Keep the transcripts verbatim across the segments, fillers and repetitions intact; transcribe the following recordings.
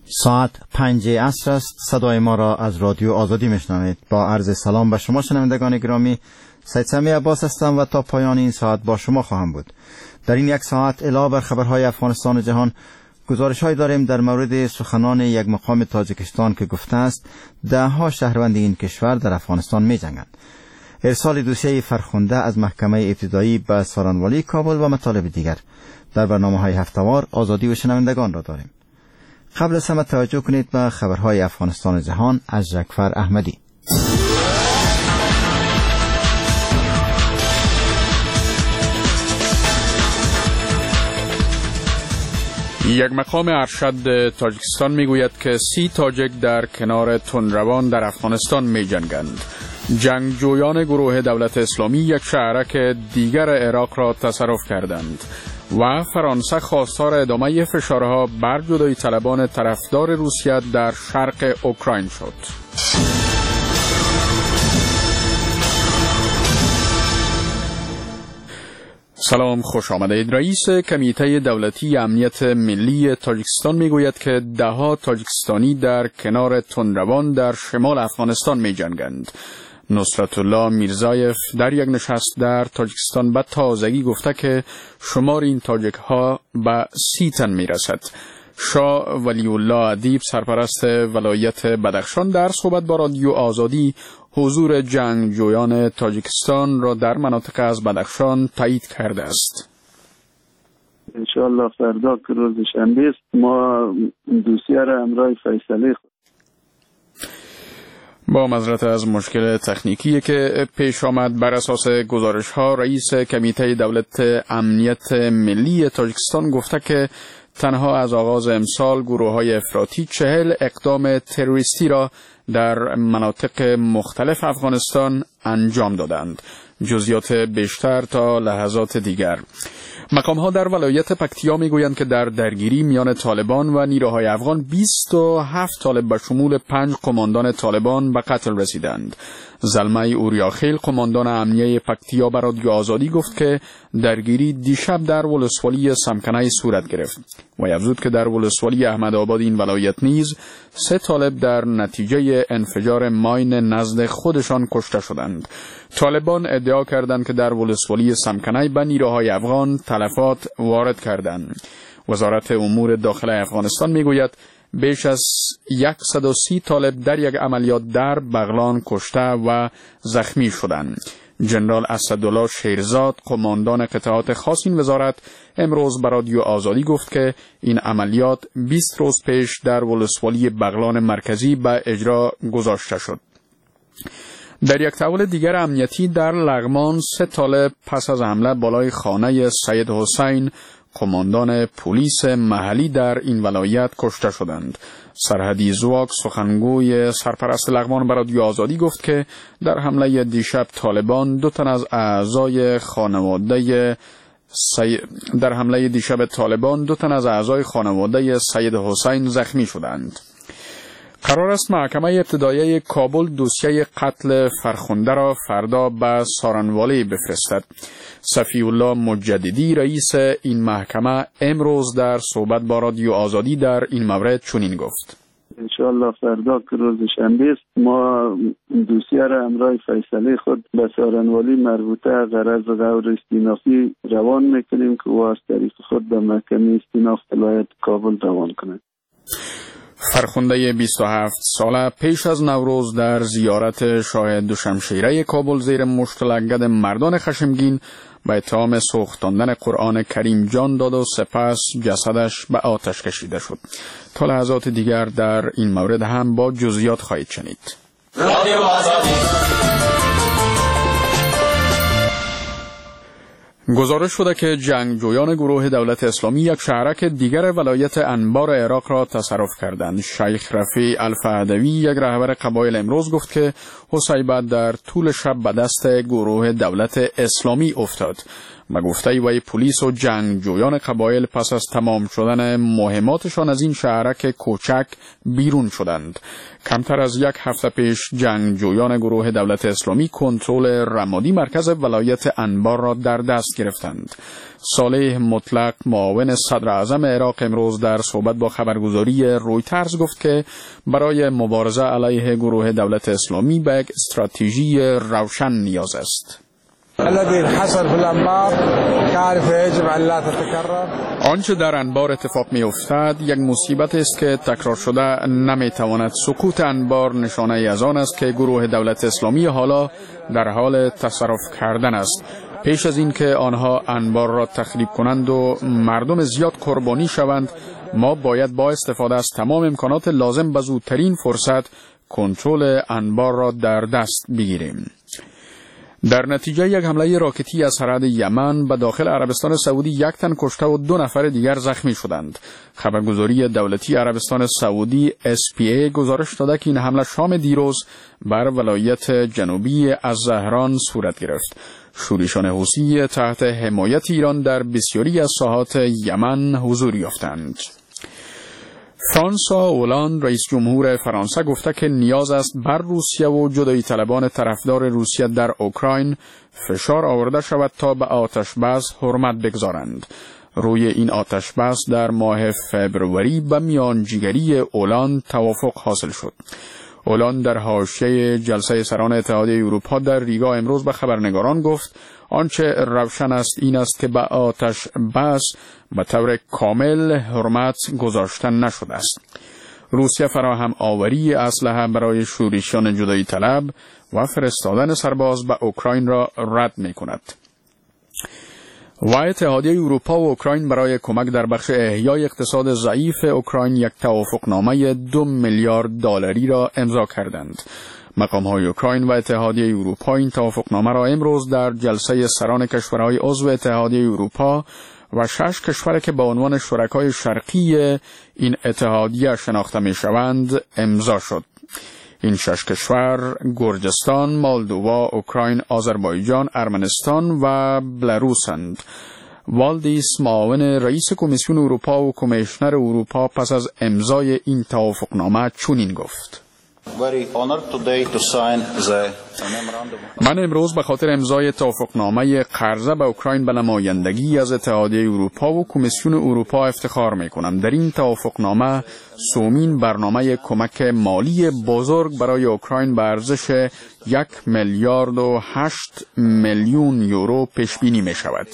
ساعت پنج عصر است. صدای ما را از رادیو آزادی میشنوید. با عرض سلام به شما شنوندگان گرامی، سید سمیع عباس هستم و تا پایان این ساعت با شما خواهم بود. در این یک ساعت علاوه بر خبرهای افغانستان و جهان، گزارش‌هایی داریم در مورد سخنان یک مقام تاجیکستان که گفته است ده ها شهروند این کشور در افغانستان می‌جنگند. ارسال دوسیه فرخنده از محکمه ابتدایی به سارنوالی کابل و مطالب دیگر در برنامه‌های هفته‌وار آزادی و شنوندگان را داریم. قبل از همه توجه کنید به خبرهای افغانستان و جهان از جعفر احمدی. یک مقام ارشد تاجیکستان میگوید که سی تاجیک در کنار تندروان در افغانستان می جنگند. جنگجویان گروه دولت اسلامی یک شهرک دیگر عراق را تصرف کردند و فرانسه خواستار ادامه فشارها بر جدایی طلبان طرفدار روسیه در شرق اوکراین شد. سلام، خوش آمدید. رئیس کمیته دولتی امنیت ملی تاجیکستان میگوید که ده ها تاجیکستانی در کنار تندروان در شمال افغانستان می جنگند. نصرت الله میرزایف در یک نشست در تاجیکستان به تازگی گفته که شمار این تاجیک ها به سی تن می رسد. شاه ولی الله ادیب سرپرست ولایت بدخشان در صحبت با رادیو آزادی حضور جنگجویان تاجیکستان را در مناطق از بدخشان تایید کرده است. انشاءالله فردا که روز شنبه است ما دوسیه را همراه فیصله خود. با معذرت از مشکل تکنیکی که پیش آمد، بر اساس گزارش ها رئیس کمیته دولت امنیت ملی تاجیکستان گفته که تنها از آغاز امسال گروه های افراطی چهل اقدام تروریستی را در مناطق مختلف افغانستان انجام دادند. جزئیات بیشتر تا لحظات دیگر. مقام ها در ولایت پکتیا می گویند که در درگیری میان طالبان و نیروهای افغان بیست و هفت طالب به شمول پنج قماندان طالبان به قتل رسیدند. زلمه اوریاخیل قماندان امنیه پکتیا به رادیو آزادی گفت که درگیری دیشب در ولسوالی سمکنه صورت گرفت و افزود که در ولسوالی احمدآباد این ولایت نیز سه طالب در نتیجه انفجار ماین نزد خودشان کشته شدند. طالبان ادعا کردند که در ولسوالی سمکنه به نیروهای افغان تلفات وارد کردند. وزارت امور داخله افغانستان میگوید بیش از صد و سی طالب در یک عملیات در بغلان کشته و زخمی شدند. جنرال اسدالله شیرزاد قماندان قطعات خاص این وزارت امروز به رادیو آزادی گفت که این عملیات بیست روز پیش در ولسوالی بغلان مرکزی به اجرا گذاشته شد. در یک تحول دیگر امنیتی در لغمان سه طالب پس از حمله بالای خانه سید حسین قماندان پلیس محلی در این ولایت کشته شدند. سرحدی زواک سخنگوی سرپرست لغمان به رادیو آزادی گفت که در حمله دیشب طالبان دو تن از اعضای خانواده سی... در حمله دیشب طالبان دو تن از اعضای خانواده سید حسین زخمی شدند. قرار است محکمه ابتدایی کابل دوسیه قتل فرخنده را فردا به سارنوالی بفرستد. صفی الله مجددی رئیس این محکمه امروز در صحبت با رادیو آزادی در این مورد چنین گفت: انشاءالله فردا که روز شنبه است ما دوسیه را همراه فیصله خود به سارنوالی مربوطه غرض غور استینافی روان میکنیم که او از طریق خود به محکمه استیناف ولایت کابل روان کند. فرخنده بیست و هفت ساله پیش از نوروز در زیارت شاه دوشمشیره کابل زیر مشت لگد مردان خشمگین به اتهام سوختاندن قرآن کریم جان داد و سپس جسدش به آتش کشیده شد. تا لحظات دیگر در این مورد هم با جزئیات خواهید شنید. رادیو آزادی. گزارش شده که جنگجویان گروه دولت اسلامی یک شهرک دیگر ولایت انبار عراق را تصرف کردند. شیخ رفیع الفهدوی یک رهبر قبایل امروز گفت که حسیبه در طول شب به دست گروه دولت اسلامی افتاد. و گفته وی پلیس و جنگجویان قبایل پس از تمام شدن مهماتشان از این شهرک کوچک بیرون شدند. کمتر از یک هفته پیش جنگجویان گروه دولت اسلامی کنترل رمادی مرکز ولایت انبار را در دست گرفتند. صالح مطلق معاون صدر اعظم عراق امروز در صحبت با خبرگزاری رویترز گفت که برای مبارزه علیه گروه دولت اسلامی به یک استراتژی روشن نیاز است. آنچه در انبار اتفاق می افتد یک مصیبت است که تکرار شده نمی تواند. سکوت انبار نشانه ای از آن است که گروه دولت اسلامی حالا در حال تصرف کردن است. پیش از این که آنها انبار را تخریب کنند و مردم زیاد قربانی شوند، ما باید با استفاده از تمام امکانات لازم به زودترین فرصت کنترل انبار را در دست بگیریم. در نتیجه یک حمله راکتی از سرحد یمن به داخل عربستان سعودی یک تن کشته و دو نفر دیگر زخمی شدند. خبرگزاری دولتی عربستان سعودی اس پی ای گزارش داده که این حمله شام دیروز بر ولایت جنوبی الزهران صورت گرفت. شورشیان حوثی تحت حمایت ایران در بسیاری از ساحات یمن حضور یافتند. فرانسوا اولاند رئیس جمهور فرانسه گفته که نیاز است بر روسیه و جدایی طلبان طرفدار روسیه در اوکراین فشار آورده شود تا به آتش بس حرمت بگذارند. روی این آتش بس در ماه فبروری به میانجیگری اولاند توافق حاصل شد. اولاند در حاشیه جلسه سران اتحادیه اروپا در ریگا امروز به خبرنگاران گفت آنچه روشن است این است که به آتش بس به طور کامل حرمت گذاشتن نشده است. روسیه فراهم آوری اسلحه برای شورشیان جدایی طلب و فرستادن سرباز به اوکراین را رد می کند. و اتحادیه اروپا و اوکراین برای کمک در بخش احیای اقتصاد ضعیف اوکراین یک توافقنامه دو میلیارد دلاری را امضا کردند. مقام‌های اوکراین و اتحادیه اروپا این توافقنامه را امروز در جلسه سران کشورهای عضو اتحادیه اروپا و شش کشور که به عنوان شرکای شرقی این اتحادیه شناخته می‌شوند امضا شد. این شش کشور گرجستان، مالدووا، اوکراین، آذربایجان، ارمنستان و بلاروسند. والدیس معاون رئیس کمیسیون اروپا و کمیشنر اروپا پس از امضای این توافقنامه چنین گفت: من امروز به خاطر امضای توافقنامه قرضه به اوکراین به نمایندگی از اتحادیه اروپا و کمیسیون اروپا افتخار می کنم. در این توافقنامه سومین برنامه کمک مالی بزرگ برای اوکراین به ارزش یک میلیارد و هشت میلیون یورو پیش بینی می شود.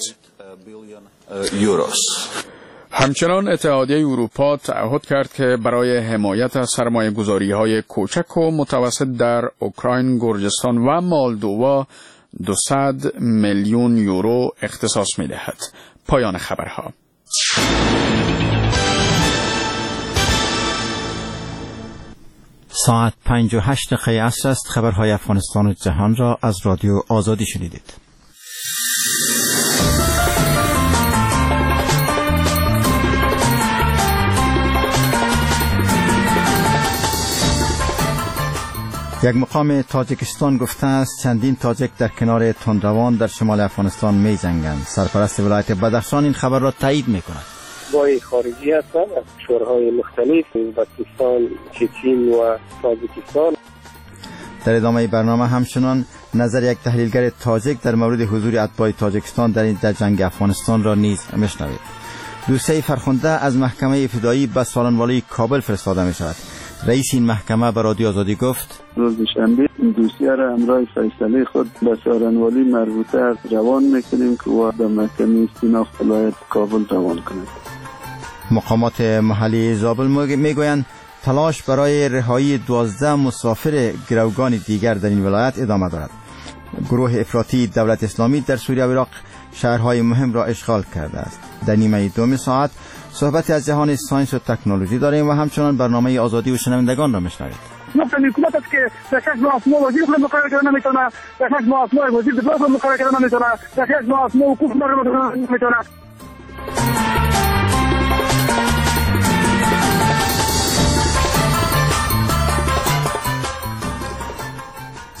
همچنان اتحادیه اروپا تعهد کرد که برای حمایت از سرمایه‌گذاری‌های کوچک و متوسط در اوکراین، گرجستان و مالدووا دویست میلیون یورو اختصاص می‌دهد. پایان خبرها. ساعت پنج و هشت دقیقه عصر است. خبرهای افغانستان و جهان را از رادیو آزادی شنیدید. یک مقام تاجیکستان گفته است چندین تاجیک در کنار تندروان در شمال افغانستان می جنگند. سرپرست ولایت بدخشان این خبر را تایید می کند. بای خارجی هستند از کشورهای مختلف، پاکستان، چین و تاجیکستان. در ادامه برنامه همچنان نظر یک تحلیلگر تاجیک در مورد حضور اتباع تاجیکستان در این در جنگ افغانستان را نیز میشنوید. دوسیه فرخنده از محکمه ابتدایی به سالنوالی کابل فرستاده می شود. رئیس این محکمه به رادیو آزادی گفت: روز شنبه دوسیه را امرای فیصله خود به سالنوالی مربوطه روان میکنیم که او به محکمه استیناف ولایت کابل روان کند. مقامات محلی زابل میگویند تلاش برای رهایی دوازده مسافر گروگان دیگر در این ولایت ادامه دارد. گروه افراطی دولت اسلامی در سوریه و عراق شهرهای مهم را اشغال کرده است. در نیمه دوم ساعت صحبت از جهان ساینس و تکنولوژی داریم و همچنان برنامه آزادی و شنوندگان را میشنوید. نقطه حکومت است که در شش ماه اسماء وزیر خود مقرر کردن نمیتونه، در شش ماه اسماء وزیر دفاع خود مقرر کردن نمیتونه، در شش ماه اسماء حقوق مقرر کردن نمیتونه.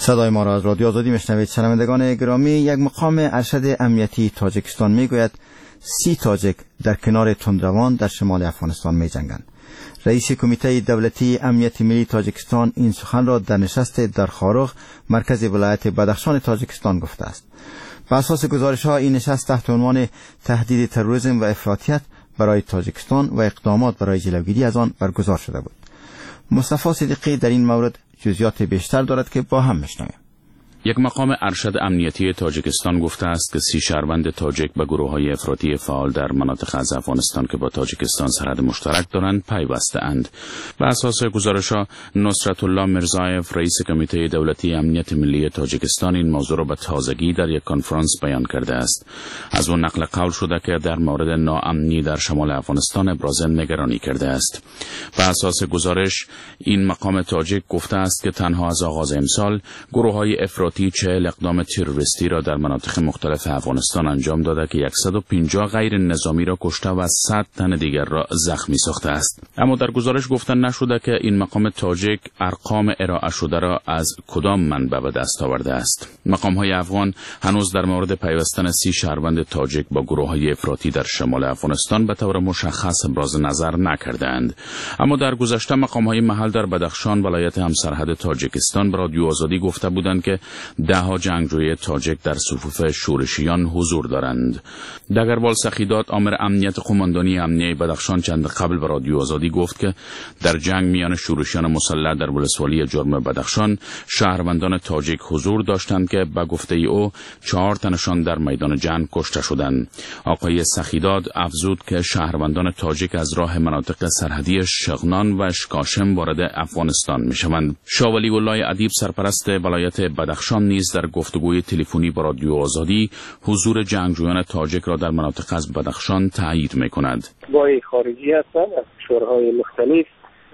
صدای ما را از رادیو آزادی میشنوید. شنوندگان گرامی، یک مقام ارشد امنیتی تاجیکستان میگوید سی تاجیک در کنار تندروان در شمال افغانستان می جنگند. رئیس کمیته دولتی امنیت ملی تاجیکستان این سخن را در نشست در خارق مرکز ولایت بدخشان تاجیکستان گفته است. بر اساس گزارش ها این نشست تحت عنوان تهدید تروریسم و افراطیت برای تاجیکستان و اقدامات برای جلوگیری از آن برگزار شده بود. مصطفی صدیقی در این مورد جزئیات بیشتر دارد که با هم میشنویم. یک مقام ارشد امنیتی تاجیکستان گفته است که سی شهروند تاجیک به گروه‌های افراطی فعال در مناطق از افغانستان که با تاجیکستان سرحد مشترک دارند پیوسته‌اند. بر اساس گزارش‌ها، نصرت الله مرزایف، رئیس کمیته دولتی امنیت ملی تاجیکستان، این موضوع را به تازگی در یک کنفرانس بیان کرده است. از او نقل قول شده که در مورد ناامنی در شمال افغانستان ابراز نگرانی کرده است. بر اساس گزارش، این مقام تاجیک گفته است که تنها از آغاز امسال گروه‌های افراطی چهل اقدام تروریستی را در مناطق مختلف افغانستان انجام داده که صد و پنجاه غیر نظامی را کشته و صد تن دیگر را زخمی ساخته است. اما در گزارش گفته نشده که این مقام تاجیک ارقام ارائه شده را از کدام منبع به دست آورده است. مقام‌های افغان هنوز در مورد پیوستن سی شهروند تاجیک با گروه‌های افراطی در شمال افغانستان به طور مشخص ابراز نظر نکردند. اما در گذشته مقام‌های محل در بدخشان ولایت همسرحد تاجیکستان به رادیو آزادی گفته بودند که ده ها جنگجوی تاجیک در صفوف شورشیان حضور دارند. دگربال سخیدات، آمر امنیت قماندانی امنیه بدخشان، چند قبل به رادیو آزادی گفت که در جنگ میان شورشیان مسلح در ولسوالی جرم بدخشان شهروندان تاجیک حضور داشتند که به گفته او چهار تنشان در میدان جنگ کشته شدند. آقای سخیدات افزود که شهروندان تاجیک از راه مناطق سرحدی شغنان و اشکاشم وارد افغانستان میشوند. شاه ولی الله ادیب، سرپرست ولایت بدخشان، نیز در گفتگوی تلفنی با رادیو آزادی حضور جنگجویان تاجیک را در مناطق از بدخشان تایید می‌کند. بای خارجی هستند از کشورهای مختلف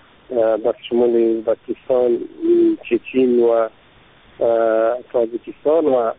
در شمال پاکستان، چچین و تاجیکستان و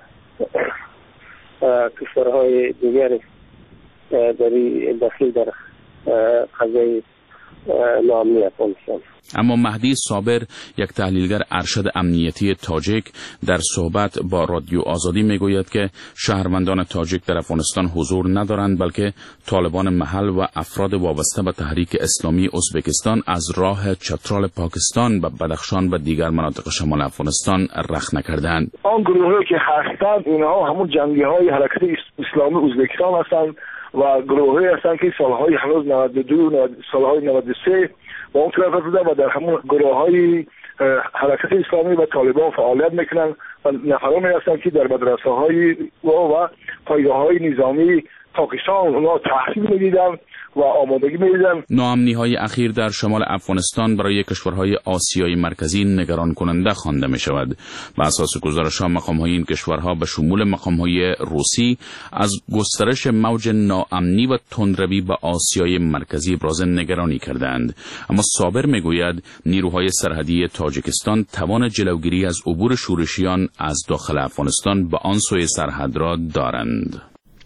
کشورهای دیگر در داخل در قضیه ناامنی افغانستان. اما مهدی صابر، یک تحلیلگر ارشد امنیتی تاجیک، در صحبت با رادیو آزادی میگوید که شهروندان تاجیک در افغانستان حضور ندارند، بلکه طالبان محل و افراد وابسته به تحریک اسلامی ازبکستان از راه چترال پاکستان و بدخشان و دیگر مناطق شمال افغانستان رخنه کردند. آن گروهی که هستند اینها همون جنگی های حرکت اسلامی ازبکستان هستند و گروهی هستند که سالهای هنوز نود و دو سالهای نود و سه با اون طرف بوده و در همون گروه های حرکت اسلامی و طالبان فعالیت میکنن و نفرانی هستند که در مدرسه های و پایگاه های نظامی پاکستان اونا تحصیل میدیدن و آمادگی میدیدن. ناامنی های اخیر در شمال افغانستان برای کشورهای آسیای مرکزی نگران کننده خوانده می شود. به اساس گزارش ها، مقام های این کشورها به شمول مقام های روسی از گسترش موج ناامنی و تندروی به آسیای مرکزی ابراز نگرانی کردند. اما صابر می گوید نیروهای سرحدی تاجیکستان توان جلوگیری از عبور شورشیان از داخل افغانستان به آن سوی سرحد را دارند.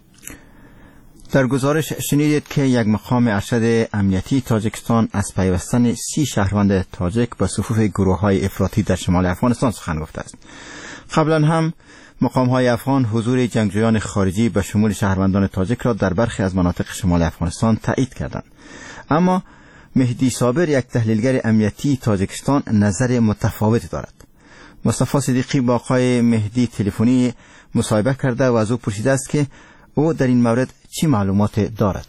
در گزارش شنیدید که یک مقام ارشد امنیتی تاجیکستان از پیوستن سی شهروند تاجیک به صفوف گروه‌های افراطی در شمال افغانستان سخن گفته است. قبلا هم مقام‌های افغان حضور جنگجویان خارجی به شمول شهروندان تاجیک را در برخی از مناطق شمال افغانستان تایید کردند. اما مهدی صابر، یک تحلیلگر امنیتی تاجیکستان، نظر متفاوتی دارد. مصطفی صدیقی با آقای مهدی تلفنی مصاحبه کرده و از او پرسیده است که او در این مورد چی معلومات دارد؟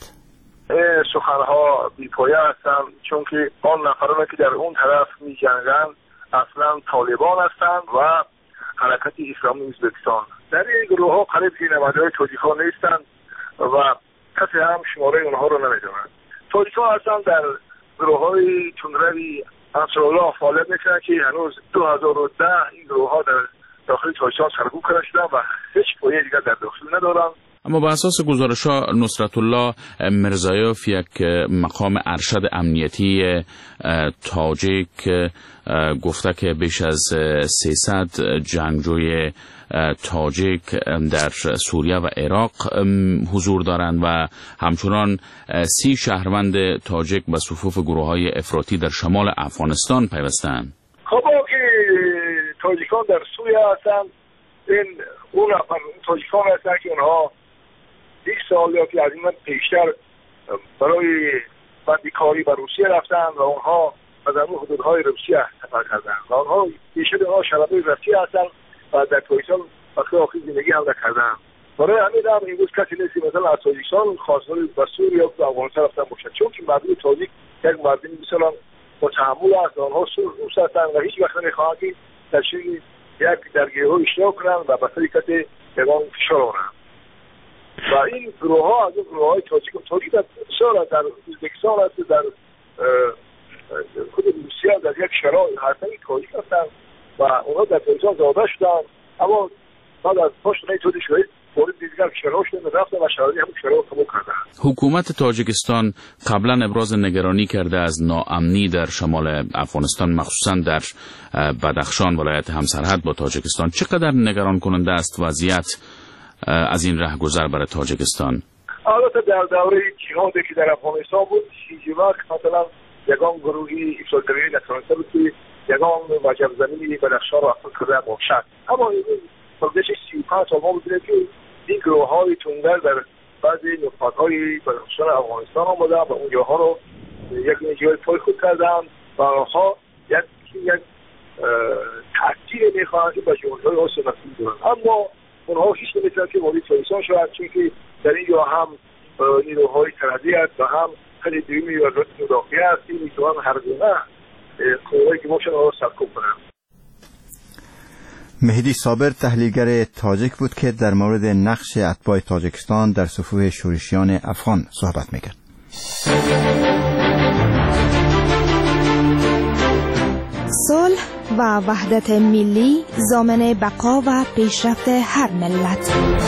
سخنها بی‌پایه هستند، چون که آن نفرانی که در اون طرف می جنگند اصلا طالبان هستند و حرکت اسلامی ازبکستان. در این گروه ها قریب که نمادهای تاجیک‌ها نیستند و کسی هم شماره اونها رو نمیدونند. تاجیک‌ها هستند در گروه های تندروی انصارالله فعالیت میکنند که هنوز دو هزار و ده این گروه ها در داخل تاجیکستان سرکوب کرده شدند و هیچ پایه دیگر در داخل ندارند. اما به اساس گزارش‌ها، نصرت الله مرزایف، یک مقام ارشد امنیتی تاجیک، گفته که بیش از سیصد جنگجوی تاجیک در سوریه و عراق حضور دارند و همچنان سی شهروند تاجیک به صفوف گروه‌های افراطی در شمال افغانستان پیوستند. خب که تاجیکان در سوریه هستن. این اون تاجیکان هستن که اونها یک سال یا که از این پیشتر برای بندیکاری به روسیه رفتن و اونها از اون حدودهای روسیه سفر کردن و اونها بیشتر اونها شرابه رفتی هستن و در تاجیکستان وقتی آخری زندگی هم کردن. برای همین هم امروز کسی نیستی مثلا از تاجیکستان خواستار به سوریه یا به افغانستان رفتن باشد، چون که مردم تاجیک یک مردمی مثلا با تحمل است، آنها سوز هستند و هیچ وقت نمیخواهند که در یک درگیری اشتراک کنند و به طریقت یگان فشار آورند. و این گروه ها از اون گروه های تاجیک تاجیک در بسیار در ازبکستان هست، در خود روسیه در یک شرایط هستن تاجیک هستند و اونها در تاجیکستان زاده شدن، اما بعد از پشت نه تاجیک شدید وارد دیگر شرایط شدن رفتن و شرایط همون شرایط قبول کردن. حکومت تاجیکستان قبلا ابراز نگرانی کرده از ناامنی در شمال افغانستان، مخصوصا در بدخشان ولایت همسرحد با تاجیکستان. چقدر نگران کننده است وضعیت از این رهگذر برای تاجیکستان؟ البته در دوره جهادی که در افغانستان بود هیچ وقت مثلا یگان گروهی افشاگری نتوانسته بود که یگان وجب زمینی بدخشان را افغان کرده باشد. اما این پردش سی و پنج سال ما بودیم که این گروه های تندر در بعضی نقاط های بدخشان افغانستان آمده و اونجا ها رو یک جای پای خود کردن و آنها یک یک تحصیل میخواهند که به جمهوری ها سنتی دارند، اما اونها هیچ نمیتونن که وارد تاجیکستان شود، چون که در اینجا هم نیروهای سرحدی است و هم خیلی دیمی و رد مدافعی است که میتونن هر گونه قوایی که باشن رو سرکوب کنند. مهدی صابر تحلیلگر تاجیک بود که در مورد نقش اتباع تاجیکستان در صفوف شورشیان افغان صحبت میکرد. صلح و وحدت ملی ضامن بقا و پیشرفت هر ملت.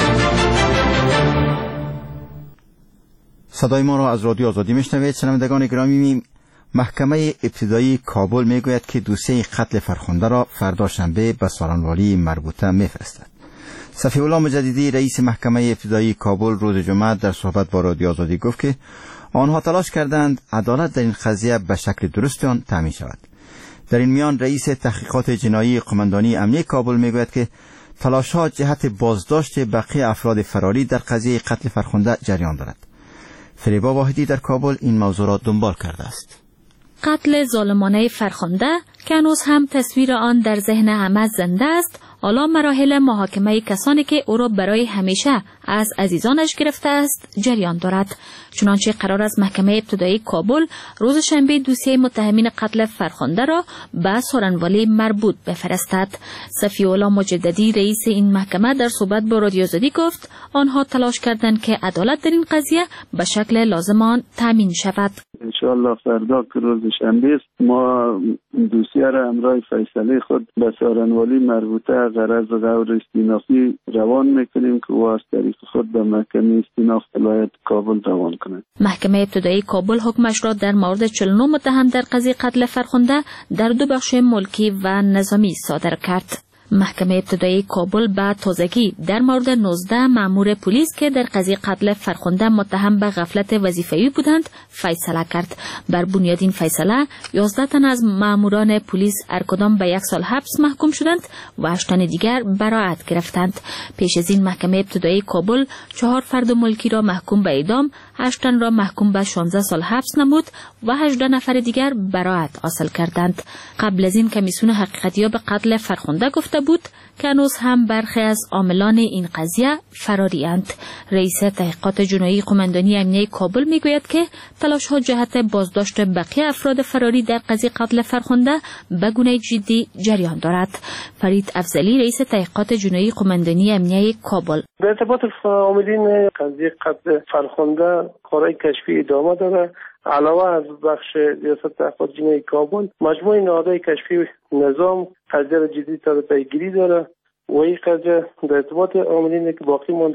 صدای ما را از رادیو آزادی میشنوید. شنوندگان گرامی، محکمه ابتدایی کابل میگوید که دوسیه قتل فرخنده را فردا شنبه به سالنوالی مربوطه میفرستد. صفی الله مجددی رئیس محکمه ابتدایی کابل روز جمعه در صحبت با رادیو آزادی گفت که آنها تلاش کردند عدالت در این قضیه به شکل درست آن تامین شود. در این میان رئیس تحقیقات جنایی قماندانی امنیه کابل میگوید که تلاش‌ها جهت بازداشت بقیه افراد فراری در قضیه قتل فرخنده جریان دارد. فریبا واحدی در کابل این موضوع را دنبال کرده است. قتل ظالمانه فرخنده که هنوز هم تصویر آن در ذهن همه زنده است، حالا مراحل محاکمه کسانی که او را برای همیشه از عزیزانش گرفته است جریان دارد. چنانچه قرار است محکمه ابتدایی کابل روز شنبه دوسیه متهمین قتل فرخنده را به سالنوالی مربوط بفرستد. صفی الله مجددی رئیس این محکمه در صحبت با رادیو آزادی گفت آنها تلاش کردند که عدالت در این قضیه به شکل لازم آن تامین شود. ان شاء الله فردا که روز شنبه است ما دوسیه را امرای فیصله خود به سالنوالی مربوطه غرض غور استینافی روان میکنیم که از طریق خود به محکمه استیناف ولایت کابل روان کنند. محکمه ابتدایی کابل حکمش را در مورد چهل و نه متهم در قضیه قتل فرخنده در دو بخش ملکی و نظامی صادر کرد. محکمه ابتدایی کابل به تازگی در مورد نوزده مأمور پلیس که در قضیه قتل فرخنده متهم به غفلت وظیفه‌ای بودند فیصله کرد. بر بنیاد این فیصله یازده تن از مأموران پلیس هر کدام به یک سال حبس محکوم شدند و هشت تن دیگر براءت گرفتند. پیش از این محکمه ابتدایی کابل چهار فرد ملکی را محکوم به اعدام، هشت تن را محکوم به شانزده سال حبس نمود و هجده نفر دیگر براءت حاصل کردند. قبل از این کمیسیون حقیقتیاب قتل فرخنده گفته بود که هنوز هم برخی از عاملان این قضیه فراری اند. رئیس تحقیقات جنایی قماندانی امنیه کابل میگوید که تلاش‌ها جهت بازداشت بقیه افراد فراری در قضیه قتل فرخنده به گونه جدی جریان دارد. فرید افضلی رئیس تحقیقات جنایی قماندانی امنیه کابل: در ارتباط عاملین قضیه قتل فرخنده کارهای کشفی ادامه داره. علاوه از بخش ریاست تحقیقات جنایی کابل، مجموعه نهادهای کشفی نظام قضیه را جدی تا پیگیری داره و این قضیه در ارتباط عاملین که باقی مانده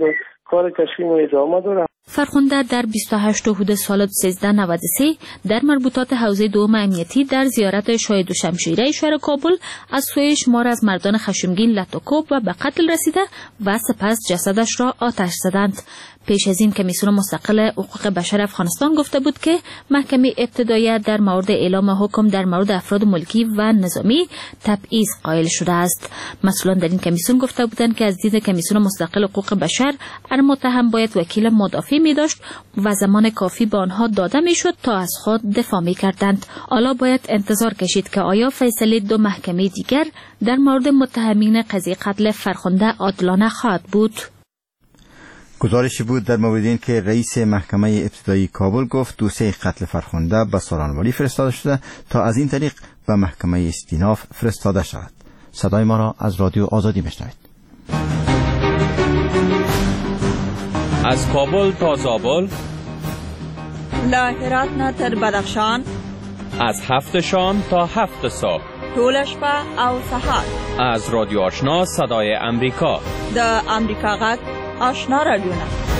کار کشفی ما ادامه داره. فرخنده در بیست و هشت حدود سال سیزده نود و سه در مربوطات حوزه دوم امنیتی در زیارت شاهد و شمشیره شهر کابل از سوی شمار از مردان خشمگین لطاکوب و به قتل رسیده و سپس جسدش را آتش زدند. پیش از این کمیسیون مستقل حقوق بشر افغانستان گفته بود که محکمه ابتدایی در مورد اعلام حکم در مورد افراد ملکی و نظامی تبعیض قائل شده است. مسئولان در این کمیسیون گفته بودند که از دید کمیسیون مستقل حقوق بشر هر متهم باید وکیل مدافع می داشت و زمان کافی به آنها داده می شد تا از خود دفاع می کردند. حالا باید انتظار کشید که آیا فیصله دو محکمه دیگر در مورد متهمین قضیه قتل فرخنده عادلانه خواهد بود. گزارشی بود در مورد این که رئیس محکمه ابتدایی کابل گفت دوسیه قتل فرخنده به سارانوالی فرستاده شده تا از این طریق به محکمه استیناف فرستاده شود. صدای ما را از رادیو آزادی بشنوید. از کابل تا زابل، له هرات نه تر بدخشان، از هفت شام تا هفت صبح، ټول شپه او سهار، از رادیو آشنا صدای امریکا، د امریکا غږ آشنا رادیو.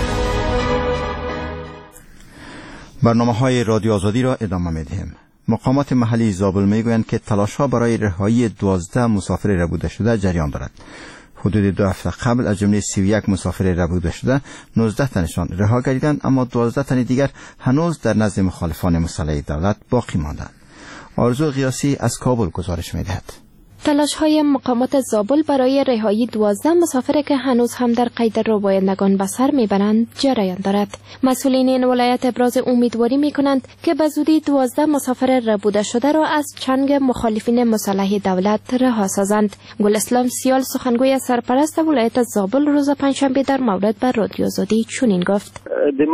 برنامه های رادیو آزادی را ادامه می دهیم. مقامات محلی زابل می گویند که تلاش ها برای رهایی دوازده مسافر ربوده شده جریان دارد. حدود دو هفته قبل از جمله سی و یک مسافر ربوده شده نوزده تنشان رها گردیدند، اما دوازده تن دیگر هنوز در نزد مخالفان مسلح دولت باقی ماندند. آرزو قیاسی از کابل گزارش می دهد. تلاش های مقامات زابل برای رهایی دوازده مسافر که هنوز هم در قید روبایندگان به سر میبرند جریان دارد. مسئولین این ولایت ابراز امیدواری می کنند که به زودی دوازده مسافر ربوده شده را از چنگ مخالفین مسلح دولت رها سازند. گل اسلام سیال سخنگوی سرپرست ولایت زابل روز پنجشنبه در مورد به رادیو آزادی چنین گفت: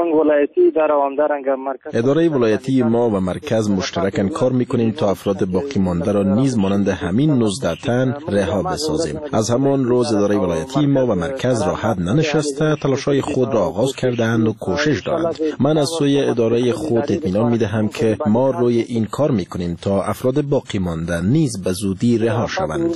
اداره ولایتی ما و مرکز مشترکاً کار میکنیم تا افراد باقی مانده را نیز مانند همین نوزده تن رها بسازیم. از همان روز اداره ولایتی ما و مرکز راحت ننشسته، تلاش‌های خود را آغاز کرده‌اند و کوشش دارند. من از سوی اداره خود اطمینان میدهم که ما روی این کار میکنیم تا افراد باقی مانده نیز به زودی رها شوند.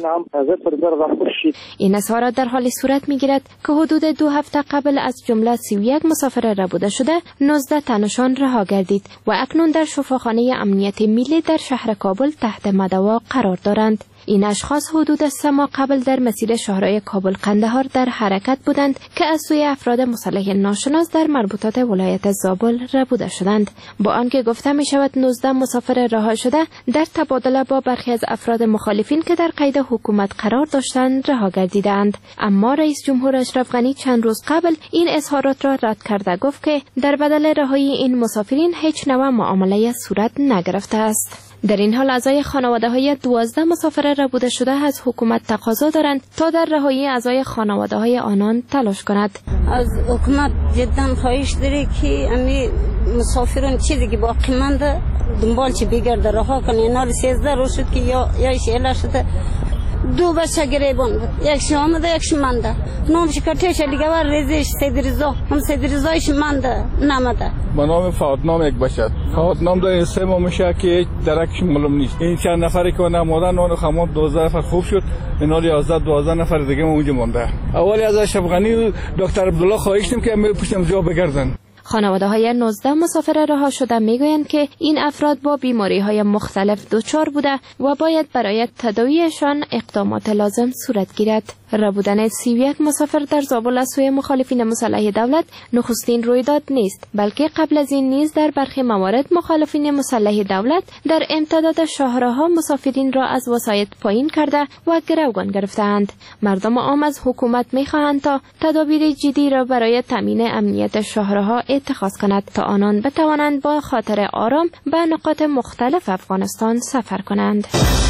این اظهارات در حال صورت میگیرد که حدود دو هفته قبل از جمله سی و یک مسافر ربوده شده نوزده تنشان رها گردید و اکنون در شفاخانه امنیت ملی در شهر کابل تحت مداوا قرار دارند. این اشخاص حدود سه ماه قبل در مسیر شاهراه کابل قندهار در حرکت بودند که از سوی افراد مسلح ناشناس در مربوطات ولایت زابل ربوده شدند. با آنکه گفته می شود نوزده مسافر رها شده در تبادله با برخی از افراد مخالفین که در قید حکومت قرار داشتند رها گردیدند، اما رئیس جمهور اشرف غنی چند روز قبل این اظهارات را رد کرده گفت که در بدل رهایی این مسافرین هیچ نوع معامله صورت نگرفته است. در این حال اعضای خانواده های دوازده مسافر ربوده شده از حکومت تقاضا دارند تا در رهایی اعضای خانواده های آنان تلاش کند. از حکومت جدا خواهش داره که امی مسافران چیزی که باقی مانده دنبال چی بگرده رها کنه. اینا رو سیزده روز شد که یا یا شیله شده، دو بچه گریبان بود، یکشون آمده یکشون مانده. نامش کتیش دیگه ور ریزش سید رضا، هم سید رضایش مانده نمده. با نام فاطمه یک بچه، فاطمه دو سه ماه میشه که درکش معلوم نیست. این چند نفری که نمودن اون خمام دوازده نفر خوب شد، اینا یازده دوازده نفر دیگه اونجا مونده. اولی از اشرف غنی و دکتر عبدالله خواهشتیم که می پشتم جا بگردن. خانواده های نوزده مسافر رها شده میگویند که این افراد با بیماری های مختلف دچار بوده و باید برای تداویشان اقدامات لازم صورت گیرد. ربودن سی و یک مسافر در زابل از سوی مخالفین مسلح دولت نخستین رویداد نیست، بلکه قبل از این نیز در برخی موارد مخالفین مسلح دولت در امتداد شاهراها مسافرین را از وسایط پایین کرده و گروگان گرفتند. مردم عام از حکومت میخواهند تا تدابیر جدی را برای تامین امنیت شاهراها اتخاذ کند تا آنان بتوانند با خاطر آرام به نقاط مختلف افغانستان سفر کنند.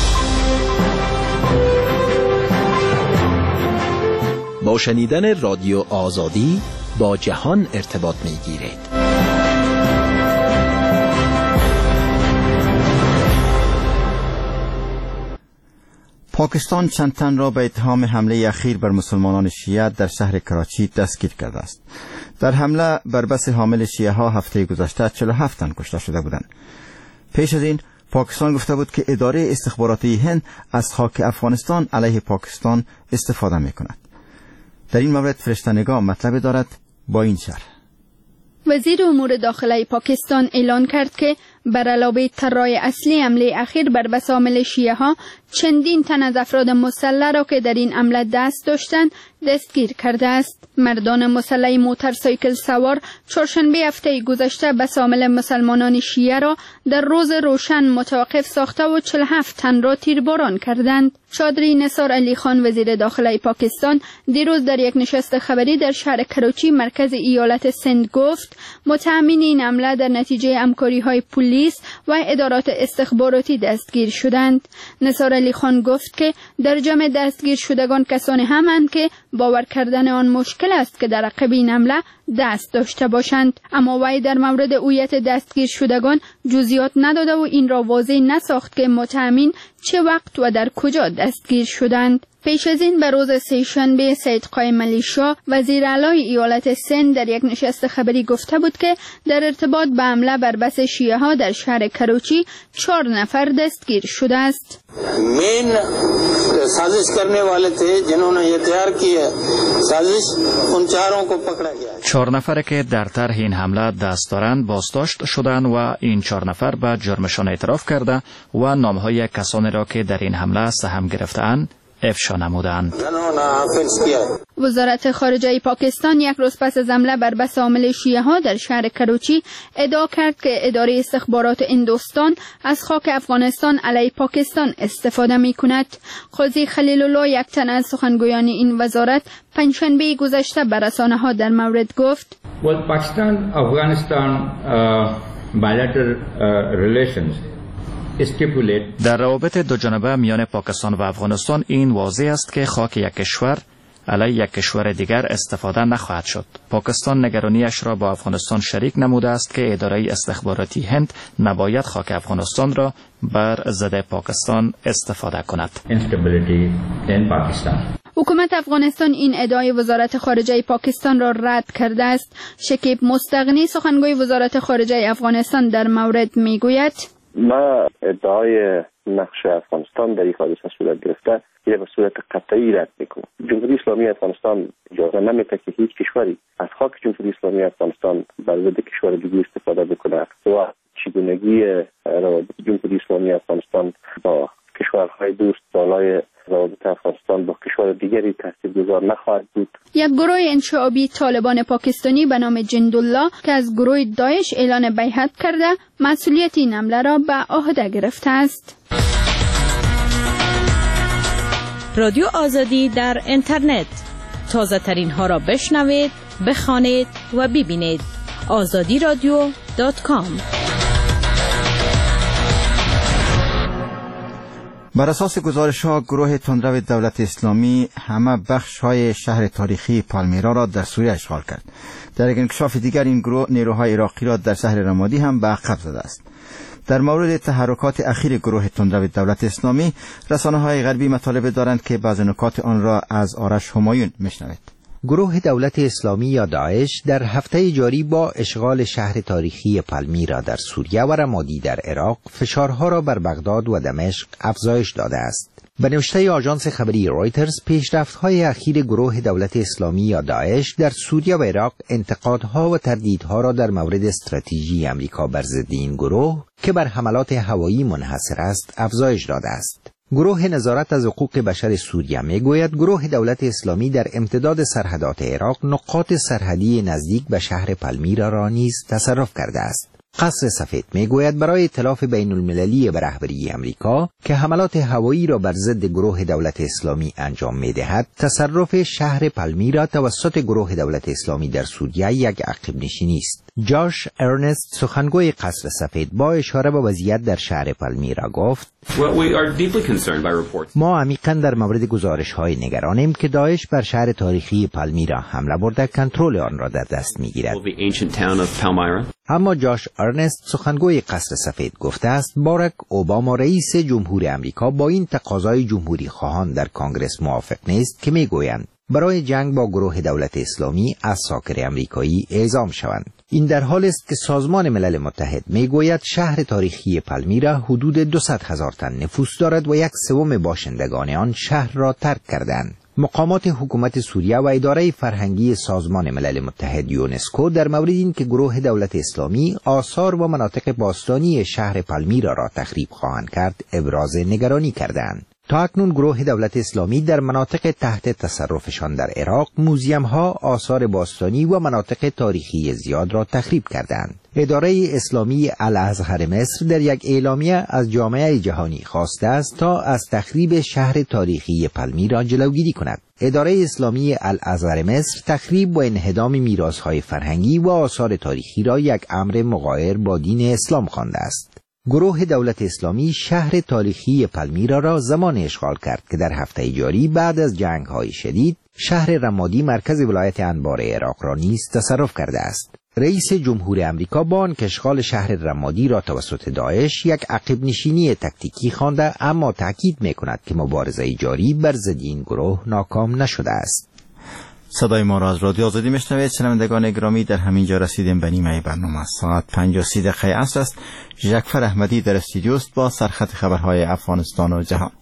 با شنیدن رادیو آزادی با جهان ارتباط می گیرید. پاکستان چند تن را به اتهام حمله اخیر بر مسلمانان شیعه در شهر کراچی دستگیر کرده است. در حمله بر بس حامل شیعه ها هفته گذشته چهل و هفت تن کشته شده بودند. پیش از این پاکستان گفته بود که اداره استخباراتی هند از خاک افغانستان علیه پاکستان استفاده می کند. در این مورد فرشته نگاه مطلب دارد با این شرح. وزیر امور داخلی پاکستان اعلان کرد که بر علاوه طراح اصلی حمله اخیر بر بسامل شیعه ها چندین تن از افراد مسلح را که در این حمله دست داشتند دستگیر کرده است. مردان مسلح موتورسایکل سوار چهارشنبه هفته گذشته بسامل مسلمانان شیعه را در روز روشن متوقف ساخته و چهل و هفت تن را تیرباران کردند. چادری نثار علی خان وزیر داخلی پاکستان دیروز در یک نشست خبری در شهر کراچی مرکز ایالت سند گفت متهمین این حمله در نتیجه همکاری‌های پلیس و ادارات استخباراتی دستگیر شدند. نثار علی خان گفت که در جمع دستگیر شدگان کسانی همند که باور کردن آن مشکل است که در عقب این حمله دست داشته باشند، اما وی در مورد هویت دستگیر شدگان جزئیات نداده و این را واضح نساخت که متهمین چه وقت و در کجا دستگیر شدند. پیش از این به روز سه‌شنبه سید قائم علی شاه وزیر اعلی ایالت سند در یک نشست خبری گفته بود که در ارتباط به حمله بر بس شیعه ها در شهر کراچی چهار نفر دستگیر شده است. مین سازش کرنے والے تھے جنہوں نے یہ تیار کی ہے سازش ان چاروں کو پکڑا گیا. چهار نفر که در طرح این حمله دست دارند بازداشت شدند و این چهار نفر به جرمشان اعتراف کرده و نامهای کسانی را که در این حمله سهم گرفته‌اند افشا نمودند. وزارت خارجه پاکستان یک روز پس از حمله بر بسامل شیعه ها در شهر کراچی ادعا کرد که اداره استخبارات هندوستان از خاک افغانستان علیه پاکستان استفاده می کند. قاضی خلیل الله یک تن از سخنگویان این وزارت پنجشنبه گذشته به رسانه ها در مورد گفت Well, Pakistan Afghanistan uh, bilateral uh, relations در روابط دو جانبه میان پاکستان و افغانستان این واضح است که خاک یک کشور علیه یک کشور دیگر استفاده نخواهد شد. پاکستان نگرانیش را با افغانستان شریک نموده است که اداره استخباراتی هند نباید خاک افغانستان را بر ضد پاکستان استفاده کند. حکومت افغانستان این ادعای وزارت خارجه پاکستان را رد کرده است. شکیب مستغنی سخنگوی وزارت خارجه افغانستان در مورد میگوید ما ادعای نقش افغانستان در این حادثه صورت گرفته یه به صورت قطعی رد میکنه. جمهوری اسلامی افغانستان اجازه نمیده که هیچ کشوری از خاک جمهوری اسلامی افغانستان بر ضد کشور دیگه استفاده بکنه و چگونگی روابط جمهوری اسلامی افغانستان با کشورهای دوست بالای روابط افغانستان با کشور دیگری تاثیرگذار نخواهد بود. یک گروه انشعابی طالبان پاکستانی به نام جندالله که از گروه داعش اعلان بیعت کرده مسئولیت این حمله را به عهده گرفته است. رادیو آزادی در اینترنت تازه ترین ها را بشنوید، بخوانید و ببینید. آزادی رادیو دات کام. بر اساس گزارش‌ها گروه تندرو دولت اسلامی همه بخش‌های شهر تاریخی پالمیرا را در سوریه اشغال کرد. در یک انکشاف دیگر این گروه نیروهای عراقی را در شهر رمادی هم به عقب زده است. در مورد تحرکات اخیر گروه تندرو دولت اسلامی رسانه‌های غربی مطالب دارند که بعضی نکات آن را از آرش همایون میشنوید. گروه دولت اسلامی یا داعش در هفته جاری با اشغال شهر تاریخی پالمیرا در سوریه و رمادی در عراق فشارها را بر بغداد و دمشق افزایش داده است. به نوشته آژانس خبری رویترز پیشرفت‌های اخیر گروه دولت اسلامی یا داعش در سوریه و عراق انتقادها و تردیدها را در مورد استراتژی امریکا بر ضد این گروه که بر حملات هوایی منحصر است افزایش داده است. گروه نظارت از حقوق بشر سوریه میگوید گروه دولت اسلامی در امتداد سرحدات عراق نقاط سرحدی نزدیک به شهر پالمیرا را نیز تصرف کرده است. قصر سفید میگوید برای ائتلاف بین المللی به رهبری امریکا که حملات هوایی را بر ضد گروه دولت اسلامی انجام میدهد، تصرف شهر پالمیرا توسط گروه دولت اسلامی در سوریه یک عقب نشینی است. جاش ارنست سخنگوی قصر سفید با اشاره به وضعیت در شهر پالمیرا گفت ما عمیقاً در مورد گزارش‌های نگرانیم که داعش بر شهر تاریخی پالمیرا حمله برده کنترل آن را در دست می‌گیرد. اما جاش ارنست سخنگوی قصر سفید گفته است باراک اوباما رئیس جمهور امریکا با این تقاضای جمهوری خواهان در کانگرس موافق نیست که میگویند برای جنگ با گروه دولت اسلامی از ساکر امریکایی اعزام شوند. این در حال است که سازمان ملل متحد میگوید شهر تاریخی پالمیرا حدود دویست هزار تن نفوس دارد و یک سوم باشندگان آن شهر را ترک کردند. مقامات حکومت سوریه و اداره فرهنگی سازمان ملل متحد یونسکو در مورد این که گروه دولت اسلامی آثار و مناطق باستانی شهر پالمیرا را تخریب خواهند کرد ابراز نگرانی کردند. تا اکنون گروه دولت اسلامی در مناطق تحت تصرفشان در عراق موزیم‌ها، آثار باستانی و مناطق تاریخی زیاد را تخریب کردند. اداره اسلامی الازهر مصر در یک اعلامیه از جامعه جهانی خواسته است تا از تخریب شهر تاریخی پالمیرا جلوگیری کند. اداره اسلامی الازهر مصر تخریب و انهدام میراث‌های فرهنگی و آثار تاریخی را یک امر مغایر با دین اسلام خوانده است. گروه دولت اسلامی شهر تاریخی پالمیرا را زمان اشغال کرد که در هفته جاری بعد از جنگ‌های شدید شهر رمادی مرکز ولایت انبار عراق را نیز تصرف کرده است. رئیس جمهور امریکا با آنکه اشغال شهر رمادی را توسط داعش یک عقب نشینی تکتیکی خوانده، اما تاکید می‌کند که مبارزه جاری بر ضد این گروه ناکام نشده است. صدای ما را از رادیو آزادی میشنوید. شنوندگان گرامی، در همین جا رسیدیم به نیمه برنامه. ساعت پنج و سی دقیقه عصر است. ژکفر احمدی در استودیو است با سرخط خبرهای افغانستان و جهان.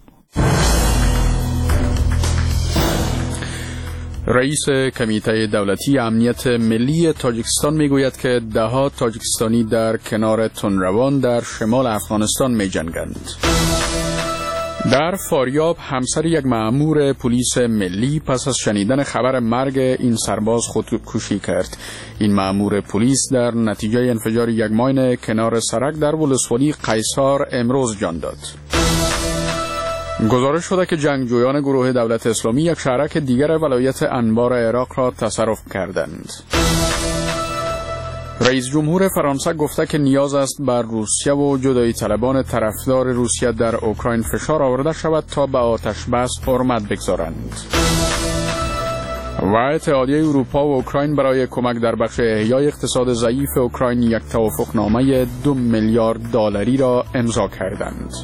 رئیس کمیته دولتی امنیت ملی تاجیکستان میگوید که دهها تاجیکستانی در کنار تندروان در شمال افغانستان میجنگند. در فاریاب همسر یک مأمور پلیس ملی پس از شنیدن خبر مرگ این سرباز خودکشی کرد. این مأمور پلیس در نتیجه انفجار یک ماین کنار سرک در ولسوالی قیصار امروز جان داد. گزارش شده که جنگجویان گروه دولت اسلامی یک شهرک دیگر ولایت انبار عراق را تصرف کردند. رئیس جمهور فرانسه گفته که نیاز است بر روسیه و جدایی طلبان طرفدار روسیه در اوکراین فشار آورده شود تا به آتش بس حرمت بگذارند. و اتحادیه اروپا و اوکراین برای کمک در بخش احیای اقتصاد ضعیف اوکراین یک توافقنامه دو میلیارد دلاری را امضا کردند.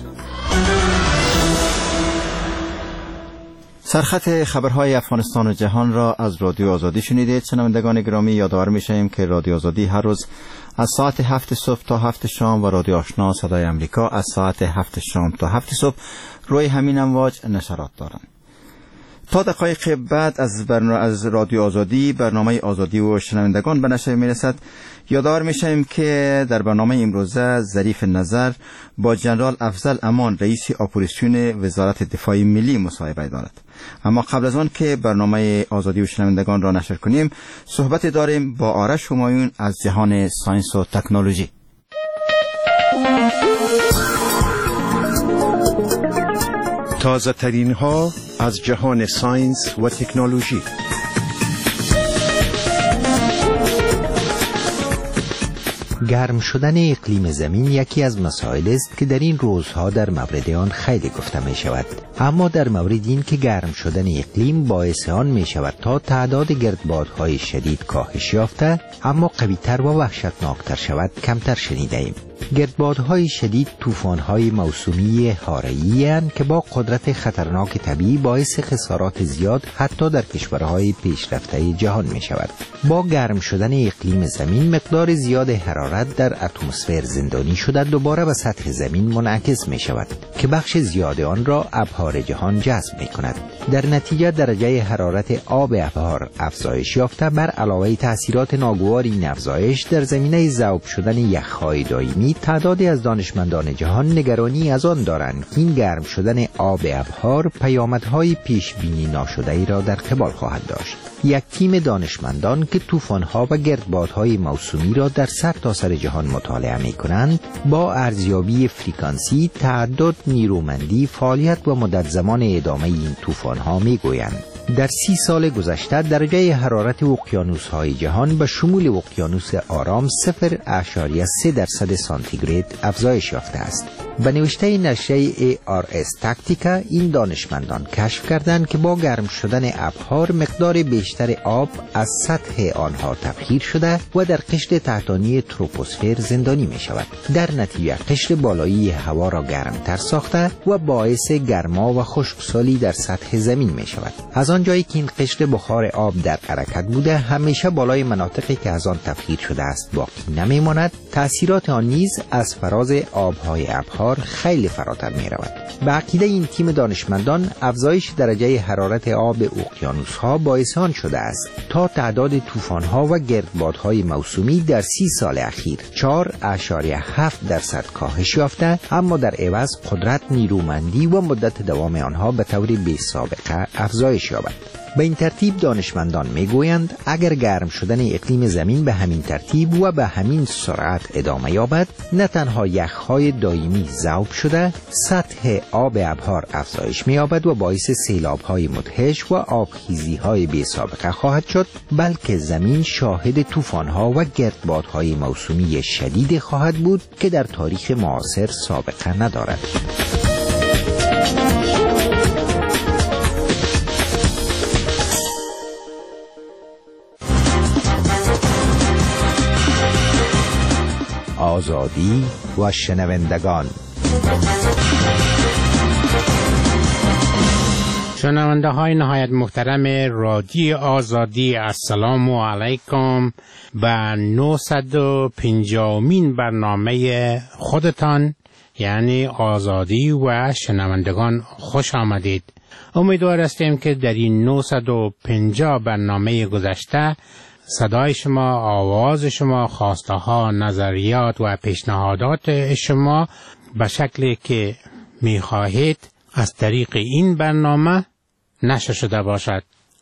سرخط خبرهای افغانستان و جهان را از رادیو آزادی شنیدید. شنوندگان گرامی، یادآور می‌شویم که رادیو آزادی هر روز از ساعت هفت صبح تا هفت شام و رادیو آشنا صدای امریکا از ساعت هفت شام تا هفت صبح روی همین امواج نشرات دارند. تا دقایق بعد از برنامه از رادیو آزادی برنامه آزادی و شنوندگان به نشر میرسد. یادآور میشیم که در برنامه امروزه ظریف نظر با جنرال افضل امان رئیس اپوزیسیون وزارت دفاع ملی مصاحبه دارد. اما قبل از آن که برنامه آزادی و شنوندگان را نشر کنیم، صحبت داریم با آرش همایون از جهان ساینس و تکنولوژی. تازه ترین ها از جهان ساینس و تکنولوژی. گرم شدن اقلیم زمین یکی از مسائل است که در این روزها در مورد آن خیلی گفته می شود. اما در مورد این که گرم شدن اقلیم باعث آن می شود تا تعداد گردبادهای شدید کاهش یافته اما قوی‌تر و وحشتناکتر شود کمتر شنیده ایم. گردبادهای شدید طوفان‌های موسمی حاره‌ای اند که با قدرت خطرناک طبیعی باعث خسارات زیاد حتی در کشورهای پیشرفته جهان می شود. با گرم شدن اقلیم زمین مقدار زیاد حرارت در اتمسفر زندانی شده دوباره به سطح زمین منعکس می شود که بخش زیاد آن را ابحار جهان جذب می کند. در نتیجه درجه حرارت آب ابحار افزایش یافته بر علاوه تاثیرات ناگوار این افزایش در زمینه ذوب شدن یخ‌های دائمی، تعدادی از دانشمندان جهان نگرانی از آن دارند که این گرم شدن آب ابحار پیامدهای پیش بینی ناشده ای را در قبال خواهد داشت. یک تیم دانشمندان که طوفان‌ها و گردبادهای موسمی را در سرتاسر جهان مطالعه می‌کنند، با ارزیابی فرکانسی، تعدد، نیرومندی، فعالیت و مدت زمان ادامه این طوفان‌ها می‌گویند در سی سال گذشته درجه حرارت اقیانوس‌های جهان به شمول اقیانوس آرام صفر اشاریه سه درصد سانتیگراد افزایش یافته است. به نوشته نشریه ای آر اس تاکتیکا این دانشمندان کشف کردند که با گرم شدن ابحار مقدار بیشتر آب از سطح آنها تبخیر شده و در قشر تحتانی تروپوسفر زندانی می شود. در نتیجه قشر بالایی هوا را گرمتر ساخته و باعث گرما و خشکسالی در سطح زمین می شود. از آنجایی که این قشر بخار آب در حرکت بوده همیشه بالای مناطقی که از آن تبخیر شده است باقی نمی ماند، تأثیرات آن نیز نیز از فراز آبهای ابحار خیلی فراتر می رود. به عقیده این تیم دانشمندان افزایش درجه حرارت آب اقیانوس‌ها باعث آن شده است تا تعداد طوفان‌ها و گردبادهای موسومی در سی سال اخیر چهار اشاریه هفت درصد کاهش یافته، اما در عوض قدرت، نیرومندی و مدت دوام آنها به طور بی‌سابقه افزایش یابد. به این ترتیب دانشمندان میگویند اگر گرم شدن اقلیم زمین به همین ترتیب و به همین سرعت ادامه یابد، نه تنها یخهای دائمی ذوب شده، سطح آب ابحار افزایش می‌یابد و باعث سیلاب‌های مدهش و آبخیزی‌های بی‌سابقه خواهد شد، بلکه زمین شاهد طوفان‌ها و گردبادهای موسومی شدید خواهد بود که در تاریخ معاصر سابقه ندارد. آزادی و شنوندگان. شنونده های نهایت محترم رادیو آزادی، السلام علیکم. به نهصد و پنجمین برنامه خودتان یعنی آزادی و شنوندگان خوش آمدید. امیدوار هستیم که در این نهصد و پنجاه برنامه گذشته صدای شما، آواز شما، خواسته ها، نظریات و پیشنهادات شما به شکلی که می خواهید از طریق این برنامه نشر شده باشد.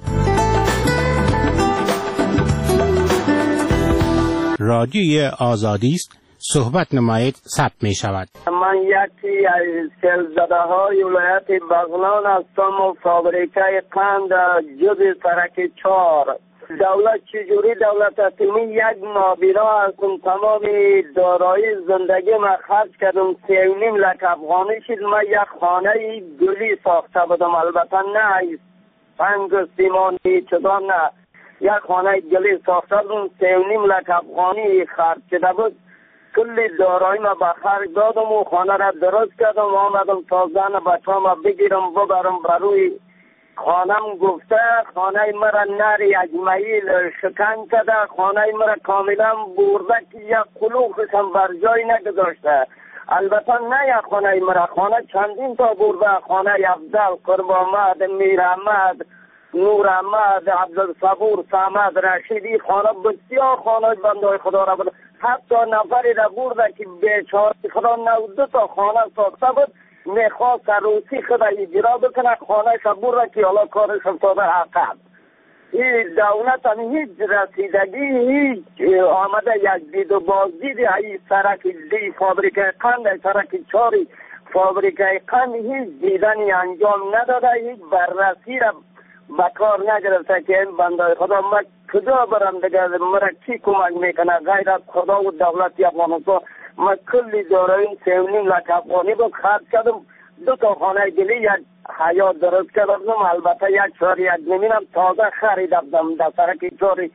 رادیوی آزادی است، صحبت نمایید، ثبت می شود. من یکی از سیلزده های ولایت بغلان هستم و فابریکه قند جز سرک چهار. دولت چجوری دولت حکومی یک نابینا هستم، تمام دارایی زندگی ما خرج کردم، سه و نیم لک افغانی شد. من یک خانه گلی ساخته بودم، البته نه پنج سیمانی چطور نه، یک خانه گلی ساخته بودم، سه و نیم لک افغانی خرج شده بود. کلی دارایی ما به خرج دادم و خانه را درست کردم، آمدم تا زن بچه ما بگیرم ببرم بروی خانم. گفته خانه مرا نری اجمعیل شکن کرده، خانه مرا کاملا برده که یک قلوخش هم بر جای نگذاشته. البته نه یک خانه مرا، خانه چندین تا برده، خانه افضل، قرب آمد، میر احمد، نور احمد، عبدالصبور، سمد، رشیدی، خانه بسیار خانه بنده خدا را برده. حتی نفری را برده که بیچاره خدا نود تا خانه ساخته بود، میخواست روسی خود اجرا بکنه، خانه شبور را که حالا کارش افتاده عقب. این دولت هم هیچ رسیدگی، هیچ آمده یک دید و بازدید این سرک دی فابریکه قند، سرک چاری فابریکه قند هیچ دیدنی انجام نداده، هیچ بررسی را بکار نگرفته که این بنده خدا ما کجا برم دیگه، مرا کی کمک میکنه غیر از خدا و دولت افغانستان. من کلی داراییم سه و نیم لک افغانی بود خرج کردم، دو تا خانه گلی یک حیات درست کردم، البته یک چهار یک نمینم تازه خریدم در سرک چاری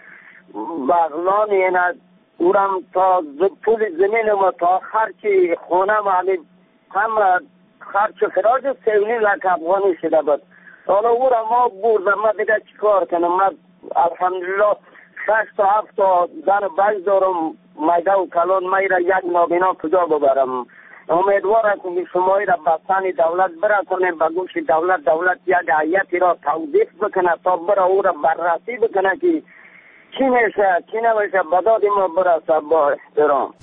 بغلان. این اورم تا پول زمین ما تا خرچی خونه مالی هم خرچ خراج سه و نیم لک افغانی شده بود. حالا اورم ما بردم، من دیگه چیکار کنم؟ من الحمدلله شش تا هفت تا زن بچه دارم، میده و کلان، می را یک نابینا کجا ببرم؟ امیدوار هستم که شمایی را بستن دولت برکنه، به گوش دولت، دولت یک هیئتی را توظیف بکنه تا برا او را بررسی بکنه که چی میشه چی نمیشه، به داد ما برسه. با احترام.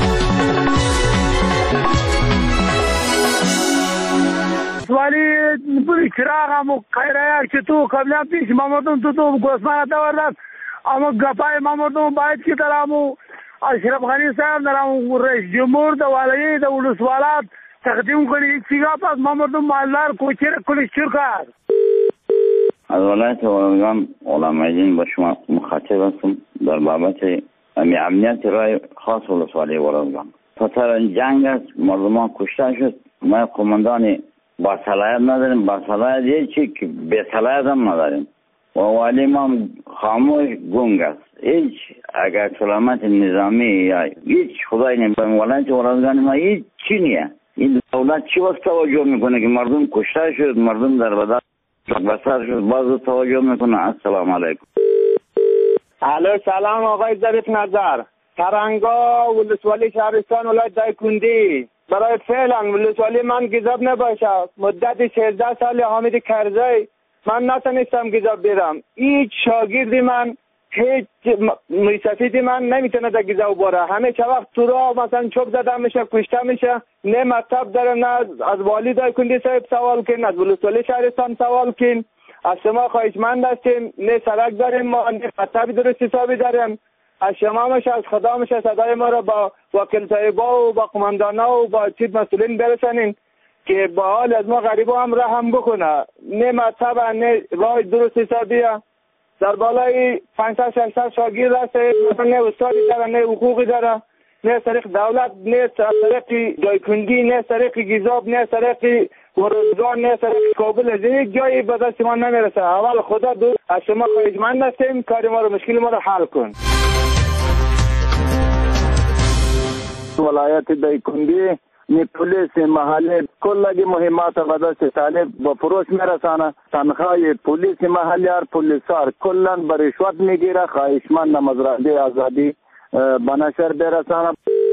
ولی بری چراغ همو خیره که تو قبلا پیش مامردم تو تو گوسمانه دوردن، اما گپای مامردم باید که در همو اشرف غنی صاحب در همو رئیس جمهور در ولایت در ولسوالات تقدیم کنی. یک سیگا پس مامردم مالدار کوچه را کلش چور کرد. از ولایت ولایگان علمایدین با شما مخاطب هستم در بابت امنیت رای خاص ولسوالی ولایگان. پسر جنگ است، مردمان کشته شد. ما قماندان با صلاحیت نداریم، با صلاحیت یه چی که به صلاحیت هم نداریم و والی ما خاموش گنگ است. هیچ اگر سلامت نظامی یا هیچ خدای نمیدونم ولایت ولایگان ما هیچ چی نیه. این دولت چی واسه توجه میکنه که مردم کشته شد، مردم در بدر بسر شد، باز توجه میکنه. السلام علیکم. الو سلام آقای ظریف نظر. ترنگا ولسوالی شهرستان ولایت دایکندی. برای فعلا ولسوالی من گزاب نباشه. مدت سیزده سال حامد کرزی من نتونستم گزاب بیرم. هیچ شاگردی من هیچ میسفیدی من نمیتونه در گزاب باره. همیشه وقت تو را مثلا چوب زده میشه، کشته میشه. نه مطب داره، نه از والی دایکندی صاحب سوال کن، از ولسوالی شهرستان سوال کن. از شما خواهشمند هستیم، نه سرک داریم ما، نه مطبی درست حسابی داریم. از شما میشه، از خدا میشه صدای ما را با وکیل صاحبا و با قماندانا و با چیز مسئولین برسانین که با حال از ما غریبا هم رحم بکنه. نه مطب نه راه درست حسابیه. در بالای پانصد ششصد شاگرد هست، نه استادی داره، نه حقوقی داره، نه طریق دولت، نه طریق دایکندی، نه طریق گزاب، نه طریق ورزگان، نه طریق کابل. از یک جایی به دست ما نمیرسه. اول خدا دو از شما خواهشمند هستیم کار ما رو، مشکل ما رو حل کن. ولایت دایکندی نی پولیس محلی کلگی مهمات به دست طالب با فروش میرسانه. تنخواه پولیس محلی هر پولیسار کلا به رشوت میگیره. خواهشمند مزرعه آزادی به نشر برسانه.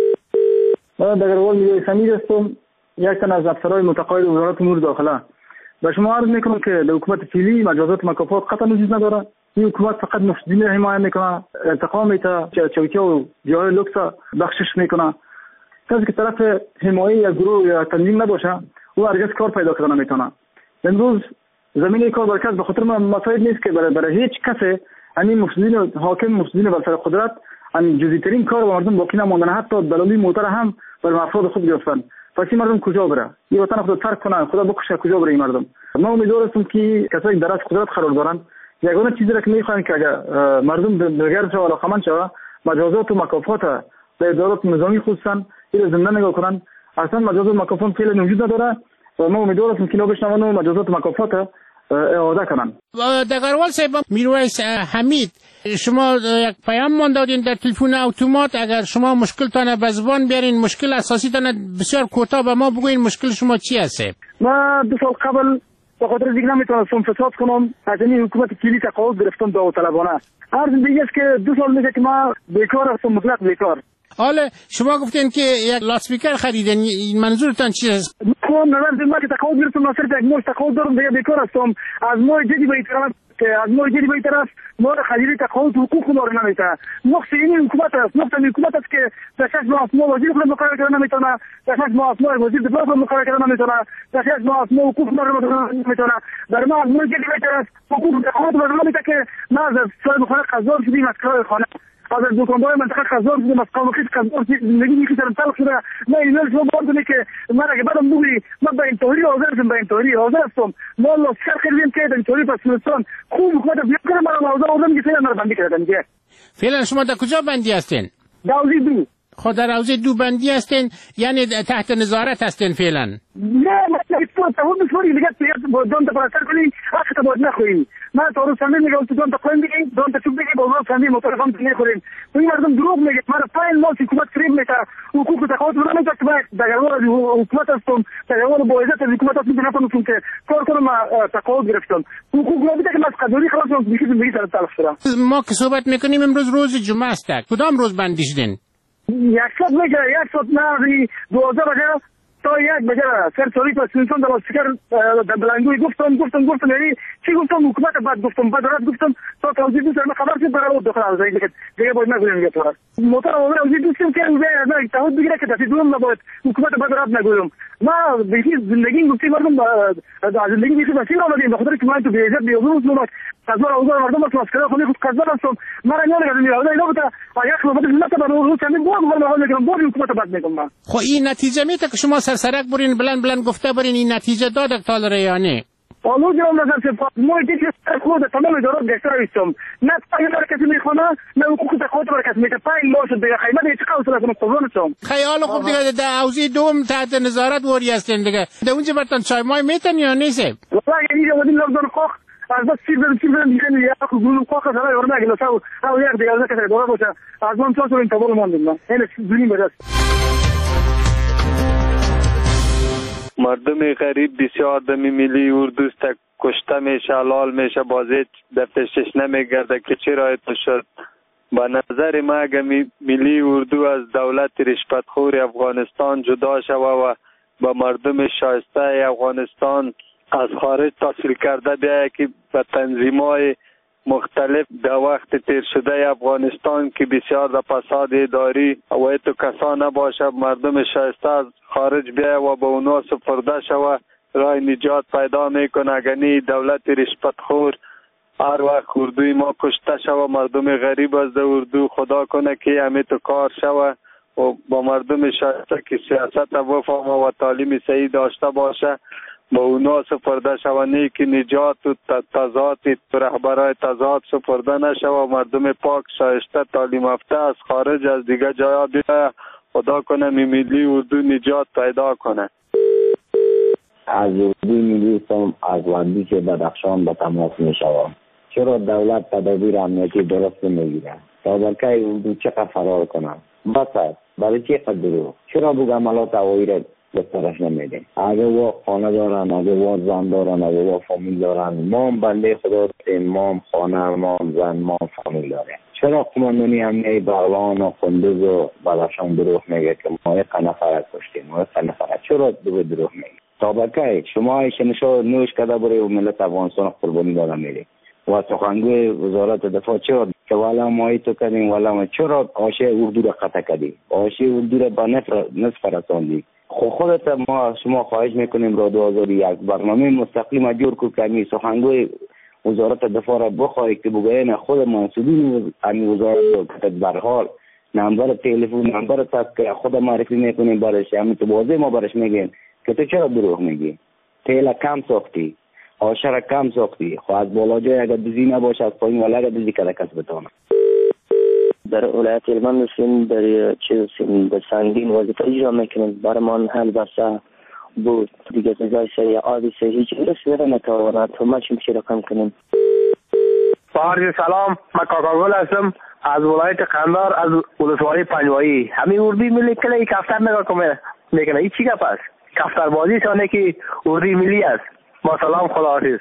من دگرگوال میگه سمیر هستم، یک تن از افسرهای متقاعد وزارت امور داخله. به شما عرض میکنم که در حکومت فعلی مجازات مکافات قطعا وجود نداره. این حکومت فقط مفسدین را حمایت میکنه، انتقام میته، چوکی‌ها و جاهای لوکس بخشش میکنه. کسی که طرف حمایت یا گروه یا تنظیم نباشه او هرگز کار پیدا کردن نمیتونه. امروز زمینه کار برای کس به خاطر مسائل نیست که برای, برای هیچ کسی همین مفسدین حاکم مفسدین بر سر قدرت ان جزئی‌ترین کار و مردم باقی نموندن، حتی دلالی موتر هم برای افراد خود گرفتن. پس این مردم کجا بره؟ این وطن خود ترک کنه، خدا بکشه، کجا بره این مردم؟ ما امیدوار هستیم که کسایی در از قدرت قرار دارن یگانه چیزی را که میخوان که اگر مردم دلگرم شوه و علاقمند شوه مجازات و مکافات به ادارات نظامی خصوصا این زنده نگاه کنن. اصلا مجازات و مکافات فعلا وجود نداره و ما امیدوار هستیم که اینا بشنون و مجازات و مکافات اعاده کنن. دگروال صاحب میرویس حمید، شما یک پیام من دادین در تلفن اتومات. اگر شما مشکلتان به زبان بیارین، مشکل اساسی تان بسیار کوتاه به ما بگوین مشکل شما چی است؟ ما دو سال قبل به خاطر دیگه نمیتونستم فساد کنم، از این حکومت فعلی تقاعد گرفتم داوطلبانه. هر دیگه است که دو سال میشه که ما بیکار هستم، مطلق بیکار. حالا شما گفتین که یک لاسپیکر خریدین، منظورتان چی است؟ من نظر ما که تقاعد گرفتم، ناصر یک ماه تقاعد دارم، دیگه بیکار هستم. از ما جدی به طرف که از ما جدی به طرف ما خریدی تقاعد حقوق ما رو نمیته. نقص این حکومت است، نقص این حکومت است که داشت ما ما وزیر خود مقرر کردن نمیتونه، داشت ما ما وزیر دفاع خود مقرر کردن نمیتونه، داشت ما ما حقوق ما رو نمیتونه. در ما از ما جدی به طرف حقوق تقاعد رو نمیته که ما از صاحب خانه قزار شدیم، از کار خانه از دکاندار منطقه قزار شدیم، از قوم خیش قزار زندگی میکنم سرم تلخ شده. نه ایمیل شما باردونی که من اگه بعدم بگویی من به این طوری حاضر هستم، به این طوری حاضر هستم. ما الله شر خیلیم که این طوری پس سلطان خوب حکومت بیاد کنم، من حاضر آدم که فعلا مرا بندی کردن که فعلا شما در کجا بندی هستین؟ دوزی دو. خود در روزه دو بندی هستین، یعنی تحت نظارت هستین فعلا؟ نه مثلا تو تمام بسوری دیگه دون تا پاسر کنی، آخه تو باید نخوری. من تو رو سامی میگم تو دون تا قایم بگی، دون تا چوب بگی، با ما سامی مترفم دیگه خوریم. تو این مردم دروغ میگه، من پایین مال حکومت فریب میته، حقوق تقاعد رو نمیده که باید دگروار حکومت هستم، دگروار با عزت حکومت هستم که نفهمم که کار کنم تقاعد گرفتم. حقوق رو میده که من قضایی خلاص میشه زندگی سر تلخ شدم. ما که صحبت میکنیم امروز روز جمعه است. کدام روز بندی شدین؟ یک ساعت میگه، یک ساعت نه دوازده بجه تا یک بجه سر چوری پس انسان در سکر در بلنگوی گفتم گفتم گفتم یعنی چی گفتم حکومت بعد گفتم بعد رد گفتم تا توضیح دوست من خبر شد برای داخل از این دیگه دیگه باید نگویم دیگه تو موتور اول توضیح دوستم که نه تعهد بگیره که دستی دوم نباید حکومت بعد رد نگویم. ما به زندگی گفتیم مردم از زندگی میشه مسیر آمدیم به خاطر که من تو بیعزت بیابروز نمک قضا اوضاع مردم است مسکره خونی خود قضا هستم. من نمیگم میاد اینا بوده اگه خلافت ملت به روز چندین بار بار حال میگم بار حکومت بعد میگم. خب این نتیجه میته که شما سرسرک برین بلند بلند گفته برین این نتیجه داد اقتال ریانه آلو جام نظر سپاه ما دیگه خود تمام ادارات گشتر هستم نه پای هر کسی میخونه نه حقوق تقاعد بر کسی میته پای ما شد دیگه خیمت هیچ قوس لازم قربان شم خیال خوب دیگه در اوزی دوم تحت نظارت وری هستین دیگه در اونجا برتون چای مای میتن یا نیست والله یعنی جو دین لازم خوخ از بس سیر بریم سیر بریم دیگه یا گلو خوخ از هر ورنه گلو سو او یک دیگه از کسی دورا باشه از من چون این تبول ماندیم نه زنی برس. مردم غریب بسیار دمی ملی اردوست کشته میشه لال میشه بازی دفترش نمیگرده که چرا تو شد به نظر ما اگر ملی اردو از دولت رشوتخور افغانستان جدا شوه و به مردم شایسته افغانستان از خارج تحصیل کرده بیایه که به تنظیم‌های مختلف در وقت تیر شده افغانستان که بسیار در فساد اداری و تو کسا نباشه، مردم شایسته از خارج بیایه و به اونا سپرده شوه، راه نجات پیدا میکنه. اگرنی دولت رشوتخور هر وقت اردوی ما کشته شوه، مردم غریب از اردو خدا کنه که همه تو کار شوه و با مردم شایسته که سیاست بفهمه و تعلیم صحیح داشته باشه با اونا سپرده شوه، نه که نجات و تضاد رهبرای تضاد سپرده نشوه. مردم پاک شایسته تعلیم یافته از خارج از دیگه جایا بیایه، خدا کنه ملی اردو نجات پیدا کنه. از اردوی ملی اسلام از وندیش بدخشان به تماس می شوم. چرا دولت تدابیر امنیتی درست نمیگیره؟ تا بلکه اردو چقدر فرار کنم؟ بس است. برای چه قدرو؟ چرا بگم عملات هوایی را بسترش نمیده؟ اگه وا خانه دارن، اگه وا زن دارن، اگه وا فامیل دارن، ما هم بنده خدا این ما هم خانه، ما هم زن، ما هم فامیل داره. چرا قماندانی امنیتی بغلان و قندوز و بدخشان دروغ میگه که ما یک نفر کشتیم، ما یک نفر؟ چرا دو دروغ میگه؟ تا بلکه شما ایشنشو نوش کده برای ملت افغانستان قربانی دادن میده و سخنگوی وزارت دفاع چرا که والا ما تو کردیم، والا ما چرا آشه اردو را قطع کردی، آشه اردو را به نصف رساندی؟ خود خودت ما شما خواهش میکنیم رادیو آزادی یک برنامه مستقیم جور کو که سخنگوی وزارت دفاع را بخواهی که بگوین خود منصوبین امی وزارت کتت برحال نمبر تلفن نمبر تک خود معرفی میکنیم برش، همین تو بازی ما برش میگیم که تو چرا دروغ میگی؟ تیل کم ساختی، آشه را کم ساختی، خب از بالا جای اگر دوزی نباشه از پایین ولی اگر دوزی کده کس بتانه. در ولایت هلمند هستیم، در چیز در سنگین وظیفه اجرا میکنیم، برمان حل بسته بود دیگه تجای سری آبی سری هیچ رسیده نتواند تو ما چیم چی رقم کنیم. فارج سلام، من کاکاگل هستم از ولایت قندار از ولسوالی پنجوایی. همین اردوی ملی کلی ای کفتر نگاه کنه میکنه، این چی گپ است؟ کفتر بازی شانه که اردوی ملی است. با سلام، خدا حافظ.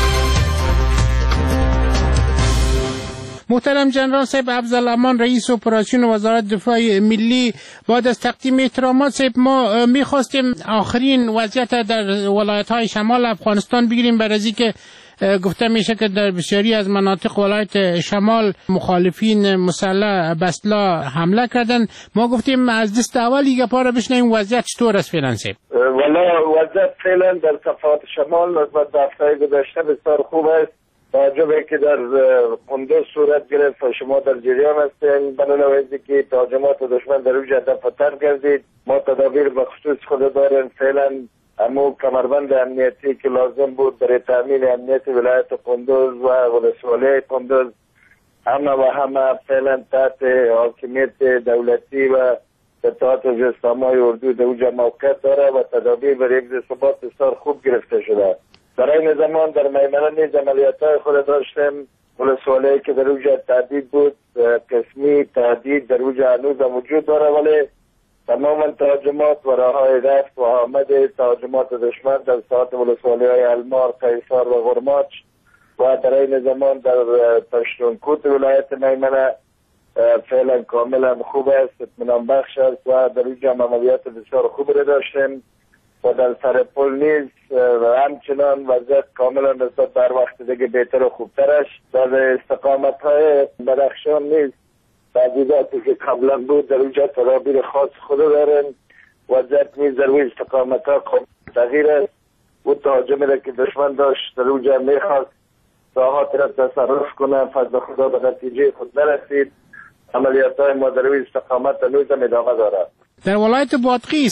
محترم جنرال صاحب افضل امان رئیس اپراسیون وزارت دفاع ملی، بعد از تقدیم احترامات صاحب ما میخواستیم آخرین وضعیت در ولایت های شمال افغانستان بگیریم، برای از که گفته میشه که در بسیاری از مناطق ولایت شمال مخالفین مسلح بسلا حمله کردن. ما گفتیم از دست اول یک پاره بشنیم وضعیت چطور است فعلا صاحب؟ والا وضعیت فعلا در صفحات شمال نسبت به هفته گذشته بسیار خوب است. تعجبی که در قندوز صورت گرفت و شما در جریان هستین، بنابراین که تهاجمات دشمن در اوج دفتر گردید. ما تدابیر بخصوص خود داریم فعلا، امو کمربند امنیتی که لازم بود برای تامین امنیت ولایت قندوز و ولسوالی قندوز همه و همه فعلا تحت حاکمیت دولتی و تحت جسامای اردو در اوج موقعیت داره و تدابیر برای یک ثبات بسیار خوب گرفته شده. در این زمان در میمنه نیز عملیات‌های خود داشتیم. ولسوالی که در اوج تهدید بود، قسمی تهدید در اوج هنوز وجود داره، ولی تماما تهاجمات و راههای رفت و آمد تهاجمات دشمن در ساحات ولسوالی های المار، قیصار و غرماچ و در این زمان در پشتونکوت ولایت میمنه فعلا کاملا خوب است، اطمینان بخش است و در اینجا عملیات بسیار خوب را داشتیم و در سرپل نیز همچنان وضعیت کاملا نسبت بر وقت دیگه بهتر و خوبترش. در استقامت های بدخشان نیز تهدیداتی که قبلا بود در اونجا تدابیر خاص خود دارن. وضعیت نیز در اون استقامت ها تغییر است. او تهاجمی را که دشمن داشت در اونجا میخواست ساحات را تصرف کنه، فضل خدا به نتیجه خود نرسید. عملیات های ما در اون استقامت هنوز هم ادامه دارد. در ولایت بادغیس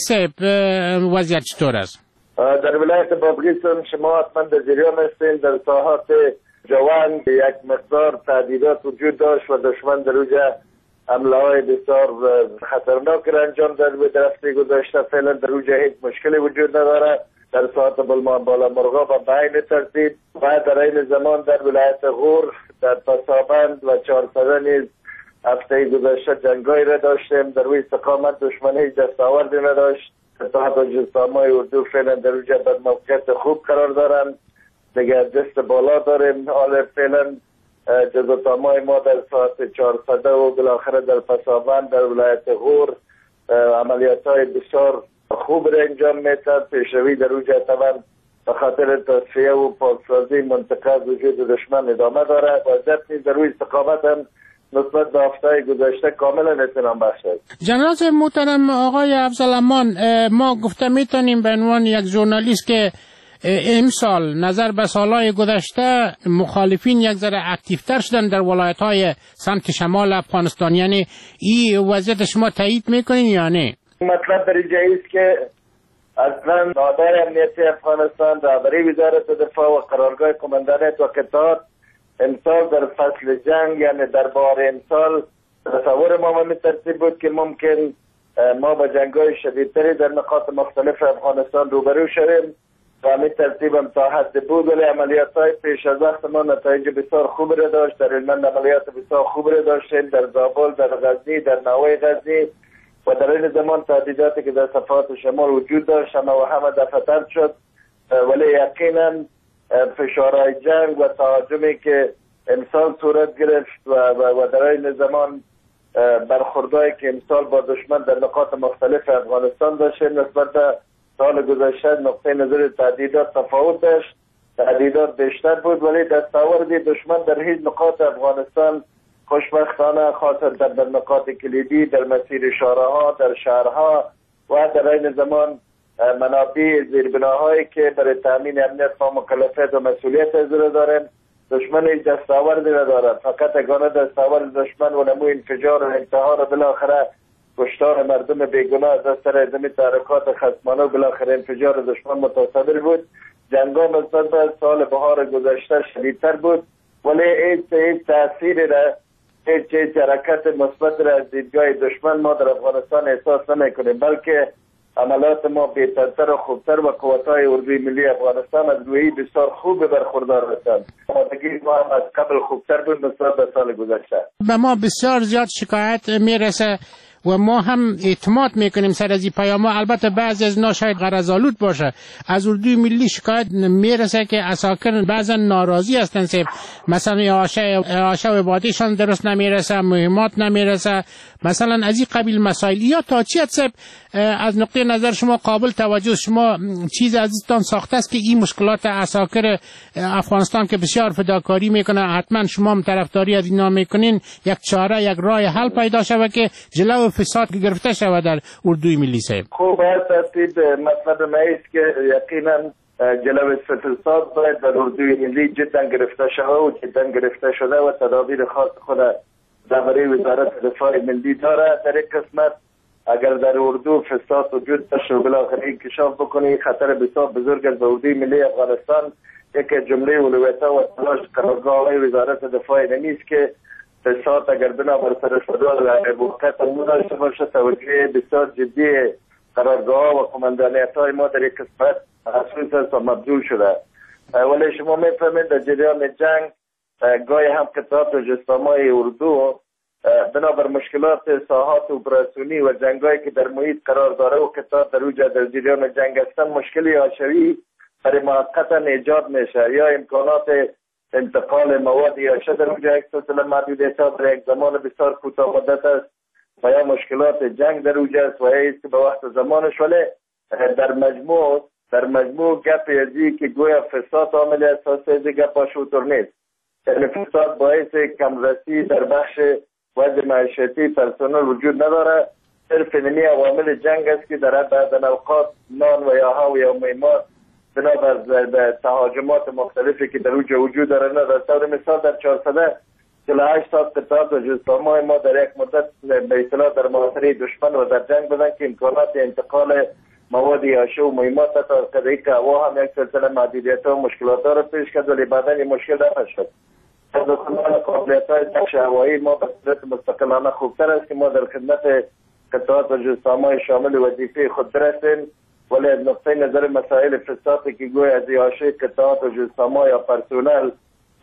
وضعیت چطور است؟ در ولایت بادغیس شما حتما در جریان هستین. در ساحات جوان یک مقدار تهدیدات وجود داشت و دشمن در اونجا حمله های بسیار خطرناک را انجام داد. به درفتی گذاشته فعلا در اونجا هیچ مشکلی وجود نداره. در ساحات بلمان بالا مرغا و بعین ترتیب و در این زمان در ولایت غور، در پسابند و چهارسده نیز هفته گذشته جنگایی را داشتیم. در روی استقامت دشمن هیچ دستاوردی نداشت. تحت جسامای اردو فعلا در اونجا بر موقعیت خوب قرار دارند. دیگه دست بالا داریم. حال فعلا جزاتامای ما در ساعت چهارصد و بالاخره در پسابند در ولایت غور عملیات های بسیار خوب را انجام میتد. پیشروی در اوج طبعا به خاطر تصفیه و پاکسازی منطقه وجود دشمن ادامه داره و ضبط نیز در روی استقامت هم نسبت به هفته گذشته کاملا اطمینان بخش است. جناب محترم آقای افضلامان، ما گفته میتونیم به عنوان یک ژورنالیست که امسال نظر به سالهای گذشته مخالفین یک ذره اکتیفتر شدن در ولایت‌های سمت شمال افغانستان، یعنی این وضعیت شما تایید میکنین یا نه؟ مطلب در اینجا است که اصلا نهادهای امنیتی افغانستان رهبری وزارت دفاع و قرارگاه قماندانیت و قطار امسال در فصل جنگ، یعنی در بهار امسال، تصور ما به ترتیب بود که ممکن ما با جنگ‌های شدیدتری در نقاط مختلف افغانستان روبرو شویم و همین ترتیب هم تا حد بود، ولی عملیات‌های پیش از وقت ما نتایج بسیار خوب را داشت. در علمند عملیات بسیار خوب را داشتیم در زابل، در غزنی، در نوای غزنی و در این زمان تهدیداتی که در صفحات شمال وجود داشت همه و همه دفع‌تر شد، ولی یقینا فشارهای جنگ و تهاجمی که امسال صورت گرفت و, و, و در این زمان برخوردهایی که امسال با دشمن در نقاط مختلف افغانستان داشت نسبت به سال گذشته نقطه نظر تهدیدات تفاوت داشت. تهدیدات بیشتر بود ولی دستاورد دشمن در هیچ نقاط افغانستان خوشبختانه خاصه در, در نقاط کلیدی در مسیر شارع‌ها، در شهرها و در این زمان منابع زیربناهایی که برای تامین امنیت ما مکلفیت و مسئولیت اجرا داریم، دشمن هیچ دستاوردی ندارد. فقط اگانه دستاورد دشمن و نمو انفجار و انتحار و بالاخره کشتار مردم بیگناه از اثر ادامه تحرکات خصمانه و بالاخره انفجار دشمن متصور بود. جنگا نسبت به سال بهار گذشته شدیدتر بود ولی هیچ هیچ تأثیری را هیچ هیچ حرکت مثبت را از دیدگاه دشمن ما در افغانستان احساس نمی‌کنیم، بلکه عملات ما بهترتر و خوبتر و قوت‌های اردوی ملی افغانستان از روی بسیار خوب برخوردار هستند. آمادگی ما هم از قبل خوبتر بود نسبت به سال گذشته. به ما بسیار زیاد شکایت میرسه و ما هم اعتماد میکنیم سر از این پیام. البته بعضی از اینا شاید غرض‌آلود باشه. از اردوی ملی شکایت میرسه که عساکر بعضا ناراضی هستن، سه مثلا آشه و بادیشان درست نمیرسه، مهمات نمیرسه، مثلا از این قبیل مسائل. یا تا چی حد از نقطه نظر شما قابل توجه، شما چیز عزیزتان ساخته است که این مشکلات عساکر افغانستان که بسیار فداکاری میکنه، حتما شما هم طرفداری از اینا میکنین، یک چاره یک راه حل پیدا شود که جلو فساد گرفته شود در اردوی ملی صاحب؟ خوب هست ترتیب مطلب ما است که یقینا جلو فساد باید در اردوی ملی جدا گرفته شود و جدا گرفته شده و تدابیر خاص خود درباره وزارت دفاع ملی داره. در یک قسمت اگر در اردو فساد وجود داشته و بالاخره انکشاف بکنه خطر بسیار بزرگ از اردوی ملی افغانستان یک جمله اولویتا و تلاش قرارگاه وزارت دفاع نیست که فساد اگر بنابر سرشدار و موقت داشته باشه توجه بسیار جدی قرارگاه و قماندانیت های ما در یک قسمت حسوس است و مبذول شده. ولی شما میفهمید در جریان جنگ گاهی هم قطعات و جسامای اردو بنابر مشکلات ساحات اپراسیونی و جنگایی که در محیط قرار داره و قطعات در اوج در جریان جنگ هستن مشکلی حاشیه‌ای برای موقتا ایجاد میشه یا امکانات انتقال مواد یا شده در یک سلسله محدودیت ها در یک زمان بسیار کوتاه مدت است و یا مشکلات جنگ در اوج است و یا است به وقت زمانش. ولی در مجموع در مجموع گپ ازی که گویا فساد عامل اساسی از گپ آشوتر نیست، یعنی فساد باعث کمرسی در بخش وضع معیشتی پرسنل وجود نداره، صرف نمی عوامل جنگ است که در بعض اوقات نان و یا ها و یا مهمات بنابر تهاجمات مختلفی که در اوج وجود داره نداره. طور مثال در چهارصد چهل و هشت تا قطعات و جسامای ما در یک مدت به اطلاع در محاصره دشمن و در جنگ بودن که امکانات انتقال مواد یاشه و مهمات تا قدری که هوا هم یک سلسله محدودیت و مشکلات را پیش کرد ولی بعدا این مشکل رفع شد. از دخلان قابلیت های نقش هوایی ما به صورت مستقلانه خوبتر است که ما در خدمت قطعات و جسامای شامل وظیفه خود برسیم، ولی از نقطه نظر مسائل فسادی که گوی از یاشه قطعات و جسامای یا پرسونل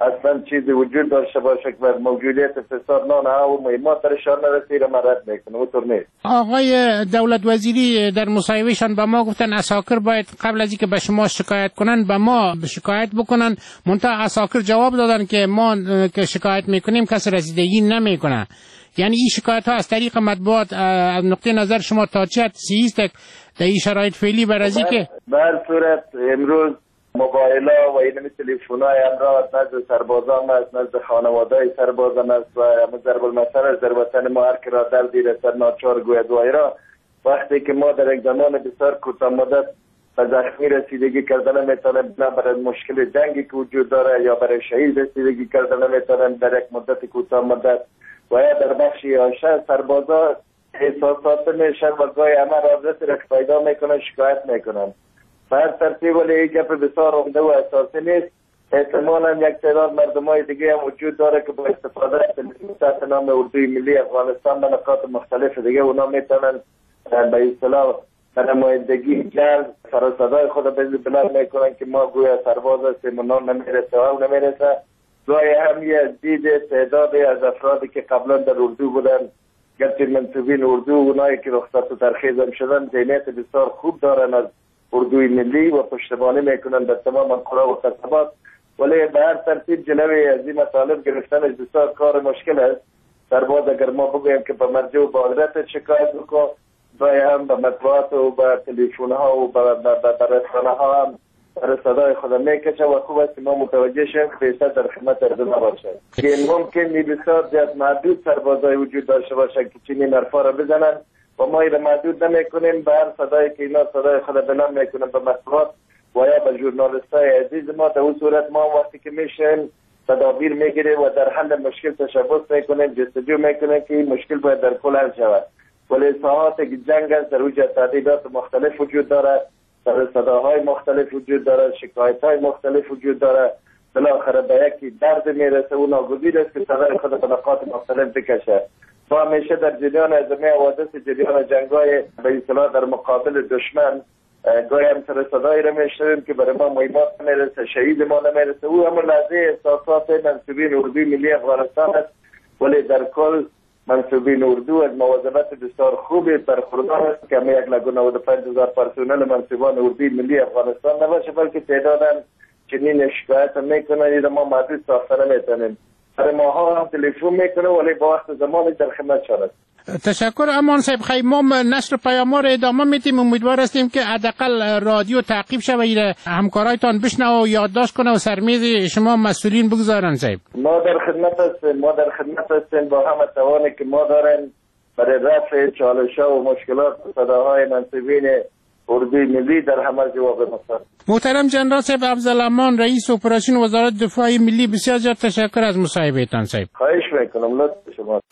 اصلا چیزی وجود داشته باشه که بر موجودیت فساد نان ها و مهمات درشان نرسیده من رد میکنه. اونطور نیست. آقای دولت وزیری در مصاحبهشان به ما گفتن عساکر باید قبل از اینکه به شما شکایت کنن به ما شکایت بکنن، منتها عساکر جواب دادن که ما که شکایت میکنیم کسی رسیدگی نمیکنه. یعنی این شکایت ها از طریق مطبوعات از نقطه نظر شما تا چه حدی است در این شرایط فعلی بر از اینکه به هر صورت امروز موبایلا و این تلفن های امراض نزد سربازان است، نزد خانواده های سربازان است و ضرب المثل در وطن ما هر که را دردی رسد ناچار گوید وایرا. وقتی که ما در یک زمان بسیار کوتاه مدت به زخمی رسیدگی کردن نمیتونیم، نه برای مشکل جنگی که وجود داره یا برای شهید رسیدگی کردن نمیتونیم در یک مدت کوتاه مدت و یا در بخش یاشه سربازا احساسات میشن و گاهی همه رابطه را پیدا میکنن شکایت میکنن. هر ترتیب ولی این گپ بسیار عمده و اساسی نیست. احتمالا یک تعداد مردمای دیگه هم وجود داره که با استفاده از تحت نام اردوی ملی افغانستان به نقاط مختلف دیگه اونا میتونن به اصطلاح به نمایندگی جلد سرصدای خود بلند میکنن که ما گویا سرباز هستیم و نام نمیرسه و نمیرسه. گاهی هم یه دید تعدادی از افرادی که قبلا در اردو بودن گرچه منصوبین اردو اونایی که رخصت و ترخیص هم شدن ذهنیت بسیار خوب دارن از اردوی ملی و پشتیبانی میکنن در تمام قرا و قصبات، ولی به هر ترتیب جلوی از این مطالب گرفتنش بسیار کار مشکل است. سرباز اگر ما بگویم که به مرجع و با حضرت شکایت بکن گاهی هم به مطبوعات و به تلفن ها و به رسانه ها هم صدای خود میکشه و خوب است ما متوجه شیم که بیشتر در خدمت اردو نباشه که ممکنی بسیار زیاد محدود سربازای وجود داشته باشه که چنین حرفا را بزنن و ما ایره محدود نمیکنیم به هر صدایی که اینا صدای خود بلند میکنن به مطبوعات و یا به ژورنالیستای عزیز ما. در اون صورت ما وقتی که میشیم تدابیر میگیریم و در حل مشکل تشبث میکنیم، جستجو میکنیم که این مشکل باید در کل حل شود. ولی ساحات که جنگ است در اوج تعدیدات مختلف وجود داره، در صداهای مختلف وجود داره، شکایت های مختلف وجود داره، بالاخره به یکی درد میرسه و ناگزیر است که صدای خود به نقاط مختلف بکشه. ما همیشه در جریان ازمه حوادث جریان جنگای به اصطلاح در مقابل دشمن گاهی هم سر صدایی رو میشنویم که برای ما مهمات نمیرسه، شهید ما نمیرسه. او همون لحظه احساسات منصوبین اردوی ملی افغانستان است، ولی در کل منصوبین اردو از مواظبت بسیار خوبی برخوردار است که همه یک لگو نود و پنج هزار پرسنل منصوبان اردوی ملی افغانستان نباشه، بلکه تعدادم چنین شکایت میکنن این ما محدود ساخته نمیتونیم. برای ماها هم تلفن میکنه ولی با وقت زمانی در خدمت شود. تشکر امان صاحب. خیلی ما نشر پیام را ادامه میدیم، امیدوار هستیم که حداقل رادیو تعقیب شود، همکارایتان بشنوه و یادداشت کنه و سرمیز شما مسئولین بگذارن. صاحب ما در خدمت هستیم، ما در خدمت هستیم با همه توانی که ما داریم برای رفع چالش‌ها و مشکلات صداهای منصوبین اردوی ملی در همه جواب مصر. محترم جنرال صاحب افضلامان رئیس اپراسیون وزارت دفاع ملی، بسیار زیاد تشکر از مصاحبهتان. صاحب خواهش میکنم، لطف شما.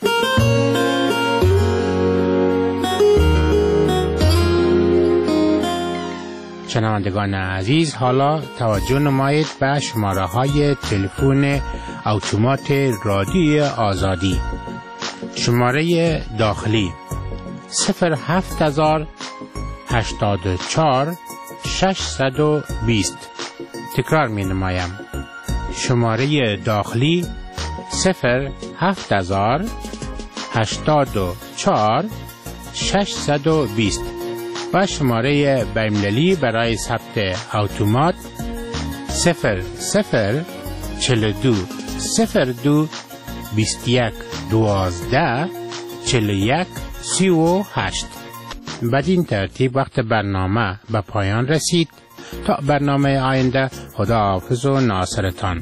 شنوندگان عزیز، حالا توجه نمایید به شماره های تلفن اتومات رادیوی آزادی. شماره داخلی صفر هفت هزار هشتاد و چهار ششصد و بیست. تکرار می نمایم. شماره داخلی صفر هفت هزار هشتاد و چهار ششصد و بیست و شماره بین‌المللی برای ثبت اتومات صفر صفر چهل و دو صفر دو بیست و یک دوازده چهل و یک سی و هشت. بدین ترتیب وقت برنامه به پایان رسید. تا برنامه آینده، خداحافظ و ناصرتان.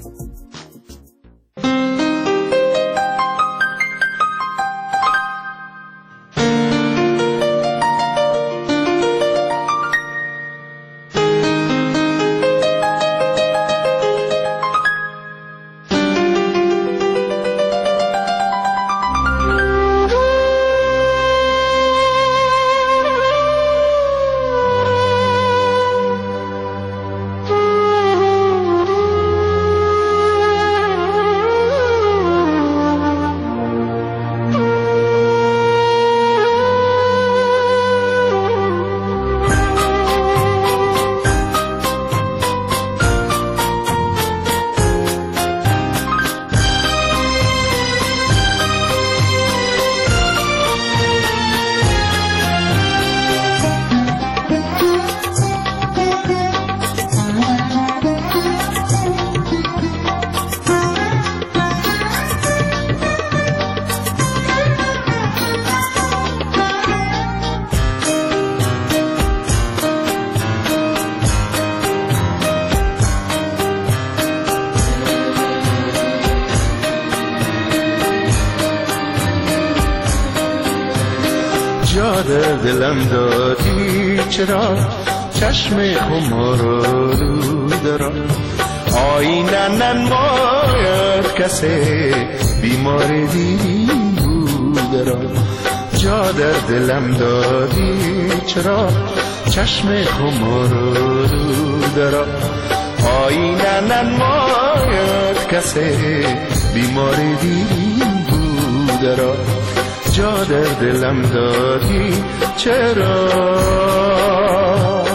در دلم دادی چرا چشم خمار آلوده را آینه ننماید کسی بیمار دیری بوده را جا در دلم دادی چرا چشم خمار آلوده را آینه ننماید کسی بیمار دیری بوده را جا در دلم دادی چرا